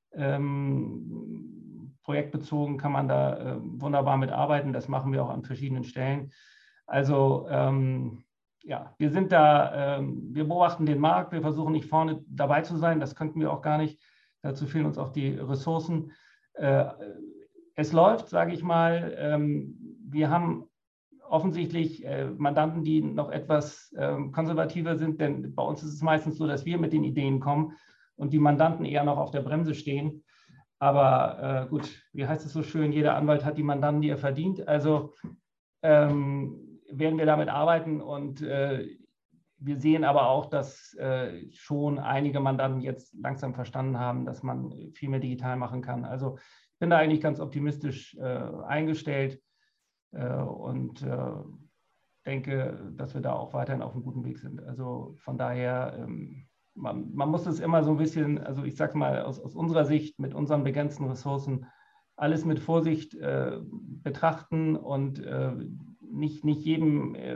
Ähm, projektbezogen kann man da äh, wunderbar mitarbeiten, das machen wir auch an verschiedenen Stellen. Also ähm, ja, wir sind da, ähm, wir beobachten den Markt, wir versuchen nicht vorne dabei zu sein, das könnten wir auch gar nicht, dazu fehlen uns auch die Ressourcen. Äh, Es läuft, sage ich mal. Wir haben offensichtlich Mandanten, die noch etwas konservativer sind, denn bei uns ist es meistens so, dass wir mit den Ideen kommen und die Mandanten eher noch auf der Bremse stehen. Aber gut, wie heißt es so schön, jeder Anwalt hat die Mandanten, die er verdient. Also ähm, werden wir damit arbeiten und äh, wir sehen aber auch, dass äh, schon einige Mandanten jetzt langsam verstanden haben, dass man viel mehr digital machen kann. Also ich bin da eigentlich ganz optimistisch äh, eingestellt äh, und äh, denke, dass wir da auch weiterhin auf einem guten Weg sind. Also von daher, ähm, man, man muss es immer so ein bisschen, also ich sage mal aus, aus unserer Sicht mit unseren begrenzten Ressourcen, alles mit Vorsicht äh, betrachten und äh, nicht, nicht jedem äh,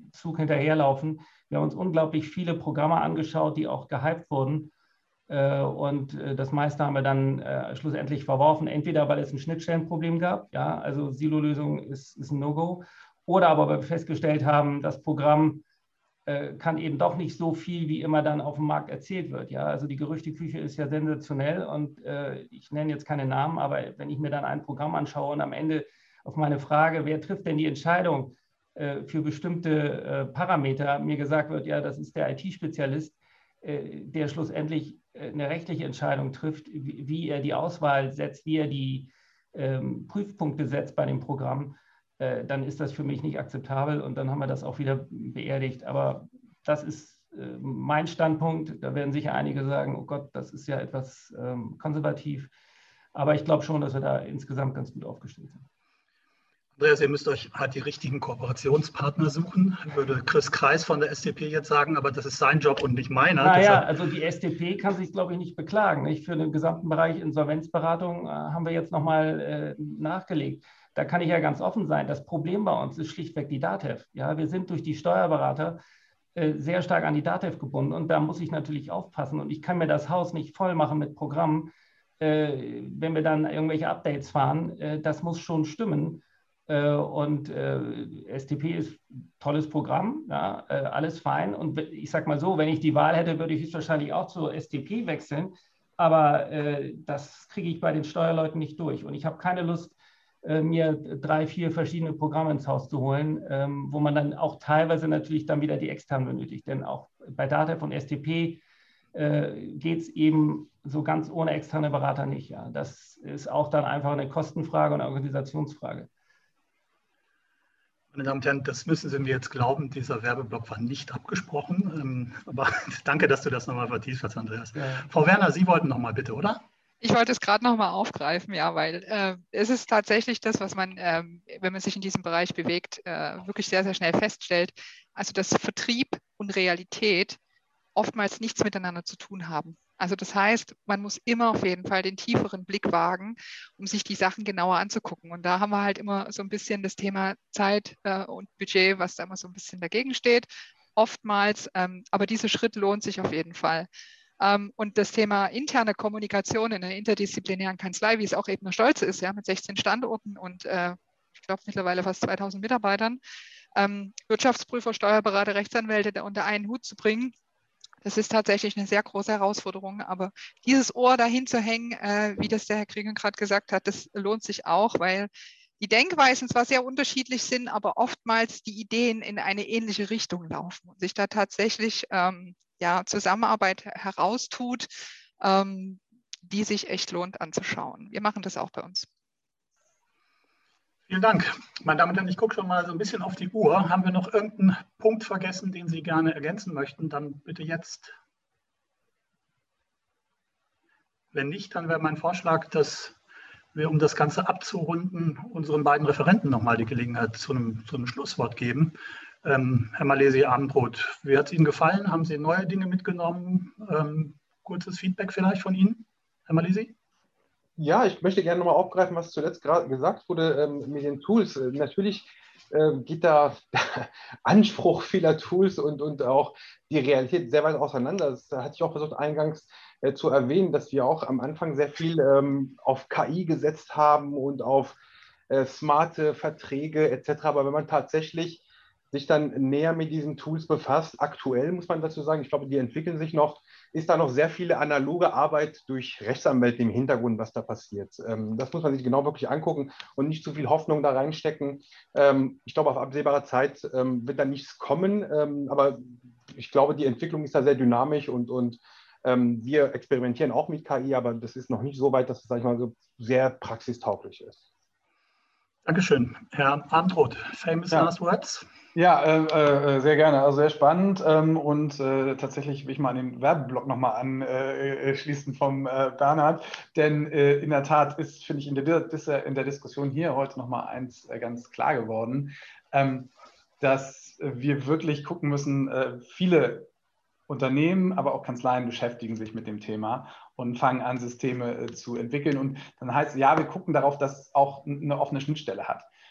Zug hinterherlaufen. Wir haben uns unglaublich viele Programme angeschaut, die auch gehypt wurden. Äh, und äh, das meiste haben wir dann äh, schlussendlich verworfen. Entweder, weil es ein Schnittstellenproblem gab, ja, also Silo-Lösung ist, ist ein No-Go, oder aber weil wir festgestellt haben, das Programm äh, kann eben doch nicht so viel, wie immer dann auf dem Markt erzählt wird. Ja, also die Gerüchteküche ist ja sensationell und äh, ich nenne jetzt keine Namen, aber wenn ich mir dann ein Programm anschaue und am Ende auf meine Frage, wer trifft denn die Entscheidung äh, für bestimmte äh, Parameter, mir gesagt wird, ja, das ist der I T-Spezialist, äh, der schlussendlich äh, eine rechtliche Entscheidung trifft, wie, wie er die Auswahl setzt, wie er die ähm, Prüfpunkte setzt bei dem Programm, äh, dann ist das für mich nicht akzeptabel und dann haben wir das auch wieder beerdigt. Aber das ist äh, mein Standpunkt. Da werden sicher einige sagen, oh Gott, das ist ja etwas ähm, konservativ. Aber ich glaube schon, dass wir da insgesamt ganz gut aufgestellt sind. Andreas, ihr müsst euch halt die richtigen Kooperationspartner suchen, würde Chris Kreis von der S D P jetzt sagen, aber das ist sein Job und nicht meiner. Naja, also die S D P kann sich, glaube ich, nicht beklagen. Nicht? Für den gesamten Bereich Insolvenzberatung äh, haben wir jetzt nochmal äh, nachgelegt. Da kann ich ja ganz offen sein. Das Problem bei uns ist schlichtweg die DATEV. Ja, wir sind durch die Steuerberater äh, sehr stark an die DATEV gebunden und da muss ich natürlich aufpassen und ich kann mir das Haus nicht voll machen mit Programmen, äh, wenn wir dann irgendwelche Updates fahren. Äh, das muss schon stimmen. Und äh, S T P ist ein tolles Programm, ja, äh, alles fein. Und ich sage mal so, wenn ich die Wahl hätte, würde ich wahrscheinlich auch zur S T P wechseln. Aber äh, das kriege ich bei den Steuerleuten nicht durch. Und ich habe keine Lust, äh, mir drei, vier verschiedene Programme ins Haus zu holen, ähm, wo man dann auch teilweise natürlich dann wieder die externen benötigt. Denn auch bei DATEV und S T P äh, geht es eben so ganz ohne externe Berater nicht. Ja. Das ist auch dann einfach eine Kostenfrage und eine Organisationsfrage. Meine Damen und Herren, das müssen Sie mir jetzt glauben, dieser Werbeblock war nicht abgesprochen. Ähm, aber danke, dass du das nochmal vertieft hast, Andreas. Ja. Frau Werner, Sie wollten nochmal bitte, oder? Ich wollte es gerade nochmal aufgreifen, ja, weil äh, es ist tatsächlich das, was man, äh, wenn man sich in diesem Bereich bewegt, äh, wirklich sehr, sehr schnell feststellt. Also, dass Vertrieb und Realität oftmals nichts miteinander zu tun haben. Also das heißt, man muss immer auf jeden Fall den tieferen Blick wagen, um sich die Sachen genauer anzugucken. Und da haben wir halt immer so ein bisschen das Thema Zeit äh, und Budget, was da immer so ein bisschen dagegen steht, oftmals. Ähm, aber dieser Schritt lohnt sich auf jeden Fall. Ähm, und das Thema interne Kommunikation in einer interdisziplinären Kanzlei, wie es auch Ebner Stolze ist, ja, mit sechzehn Standorten und äh, ich glaube mittlerweile fast zweitausend Mitarbeitern, ähm, Wirtschaftsprüfer, Steuerberater, Rechtsanwälte da unter einen Hut zu bringen, das ist tatsächlich eine sehr große Herausforderung, aber dieses Ohr dahin zu hängen, äh, wie das der Herr Krieger gerade gesagt hat, das lohnt sich auch, weil die Denkweisen zwar sehr unterschiedlich sind, aber oftmals die Ideen in eine ähnliche Richtung laufen und sich da tatsächlich ähm, ja, Zusammenarbeit heraustut, ähm, die sich echt lohnt anzuschauen. Wir machen das auch bei uns. Vielen Dank. Meine Damen und Herren, ich gucke schon mal so ein bisschen auf die Uhr. Haben wir noch irgendeinen Punkt vergessen, den Sie gerne ergänzen möchten? Dann bitte jetzt. Wenn nicht, dann wäre mein Vorschlag, dass wir, um das Ganze abzurunden, unseren beiden Referenten nochmal die Gelegenheit zu einem, zu einem Schlusswort geben. Ähm, Herr Malesi, Abendbrot, wie hat es Ihnen gefallen? Haben Sie neue Dinge mitgenommen? Ähm, kurzes Feedback vielleicht von Ihnen, Herr Malesi? Ja, ich möchte gerne nochmal aufgreifen, was zuletzt gerade gesagt wurde ähm, mit den Tools. Äh, natürlich äh, geht da der Anspruch vieler Tools und, und auch die Realität sehr weit auseinander. Das hatte ich auch versucht eingangs äh, zu erwähnen, dass wir auch am Anfang sehr viel ähm, auf K I gesetzt haben und auf äh, smarte Verträge et cetera. Aber wenn man tatsächlich sich dann näher mit diesen Tools befasst, aktuell muss man dazu sagen, ich glaube, die entwickeln sich noch, ist da noch sehr viele analoge Arbeit durch Rechtsanwälte im Hintergrund, was da passiert. Ähm, das muss man sich genau wirklich angucken und nicht zu viel Hoffnung da reinstecken. Ähm, ich glaube, auf absehbare Zeit ähm, wird da nichts kommen, ähm, aber ich glaube, die Entwicklung ist da sehr dynamisch und, und ähm, wir experimentieren auch mit K I, aber das ist noch nicht so weit, dass es, sag ich mal, so sehr praxistauglich ist. Dankeschön. Herr Abendroth, famous ja. last words? Ja, äh, äh, sehr gerne. Also sehr spannend. Ähm, und äh, tatsächlich will ich mal an den Werbeblock nochmal anschließen äh, vom äh, Bernhard. Denn äh, in der Tat ist, finde ich, in der, in der Diskussion hier heute nochmal eins äh, ganz klar geworden, ähm, dass wir wirklich gucken müssen, äh, viele Unternehmen, aber auch Kanzleien beschäftigen sich mit dem Thema und fangen an, Systeme äh, zu entwickeln. Und dann heißt es, ja, wir gucken darauf, dass es auch eine offene Schnittstelle hat.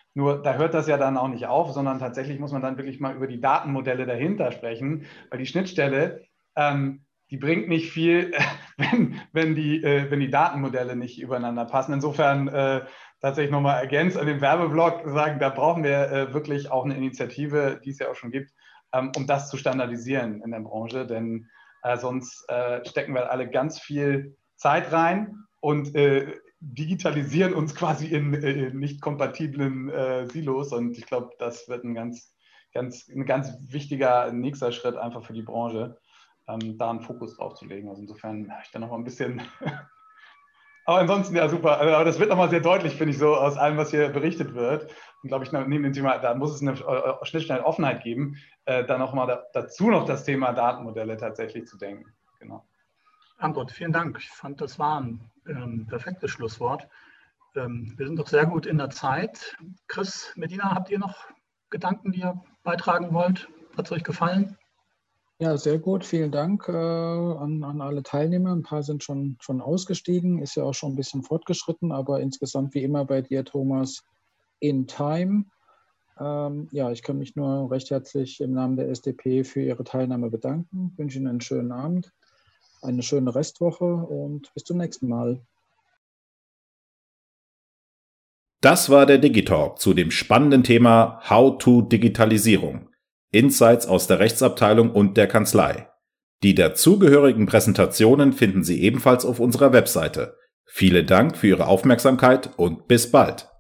Nur da hört das ja dann auch nicht auf, sondern tatsächlich muss man dann wirklich mal über die Datenmodelle dahinter sprechen, weil die Schnittstelle, ähm, die bringt nicht viel, wenn, wenn, die, äh, wenn die Datenmodelle nicht übereinander passen. Insofern äh, tatsächlich nochmal ergänzt an den Werbeblock sagen, da brauchen wir äh, wirklich auch eine Initiative, die es ja auch schon gibt, ähm, um das zu standardisieren in der Branche, denn äh, sonst äh, stecken wir alle ganz viel Zeit rein und äh, digitalisieren uns quasi in, in nicht kompatiblen äh, Silos, und ich glaube, das wird ein ganz, ganz, ein ganz wichtiger nächster Schritt einfach für die Branche, ähm, da einen Fokus drauf zu legen. Also insofern habe ich da noch mal ein bisschen aber ansonsten, ja, super. Aber das wird nochmal sehr deutlich, finde ich, so aus allem, was hier berichtet wird. Und glaube ich, neben dem Thema, da muss es eine Schnittstelle Offenheit geben, äh, dann nochmal da, dazu noch das Thema Datenmodelle tatsächlich zu denken. Genau. Antwort, vielen Dank. Ich fand, das war ein ähm, perfektes Schlusswort. Ähm, wir sind doch sehr gut in der Zeit. Chris, Medina, habt ihr noch Gedanken, die ihr beitragen wollt? Hat es euch gefallen? Ja, sehr gut. Vielen Dank äh, an, an alle Teilnehmer. Ein paar sind schon, schon ausgestiegen, ist ja auch schon ein bisschen fortgeschritten, aber insgesamt wie immer bei dir, Thomas, in time. Ähm, ja, ich kann mich nur recht herzlich im Namen der S D P für Ihre Teilnahme bedanken. Ich wünsche Ihnen einen schönen Abend, eine schöne Restwoche und bis zum nächsten Mal. Das war der Digitalk zu dem spannenden Thema How to Digitalisierung. Insights aus der Rechtsabteilung und der Kanzlei. Die dazugehörigen Präsentationen finden Sie ebenfalls auf unserer Webseite. Vielen Dank für Ihre Aufmerksamkeit und bis bald.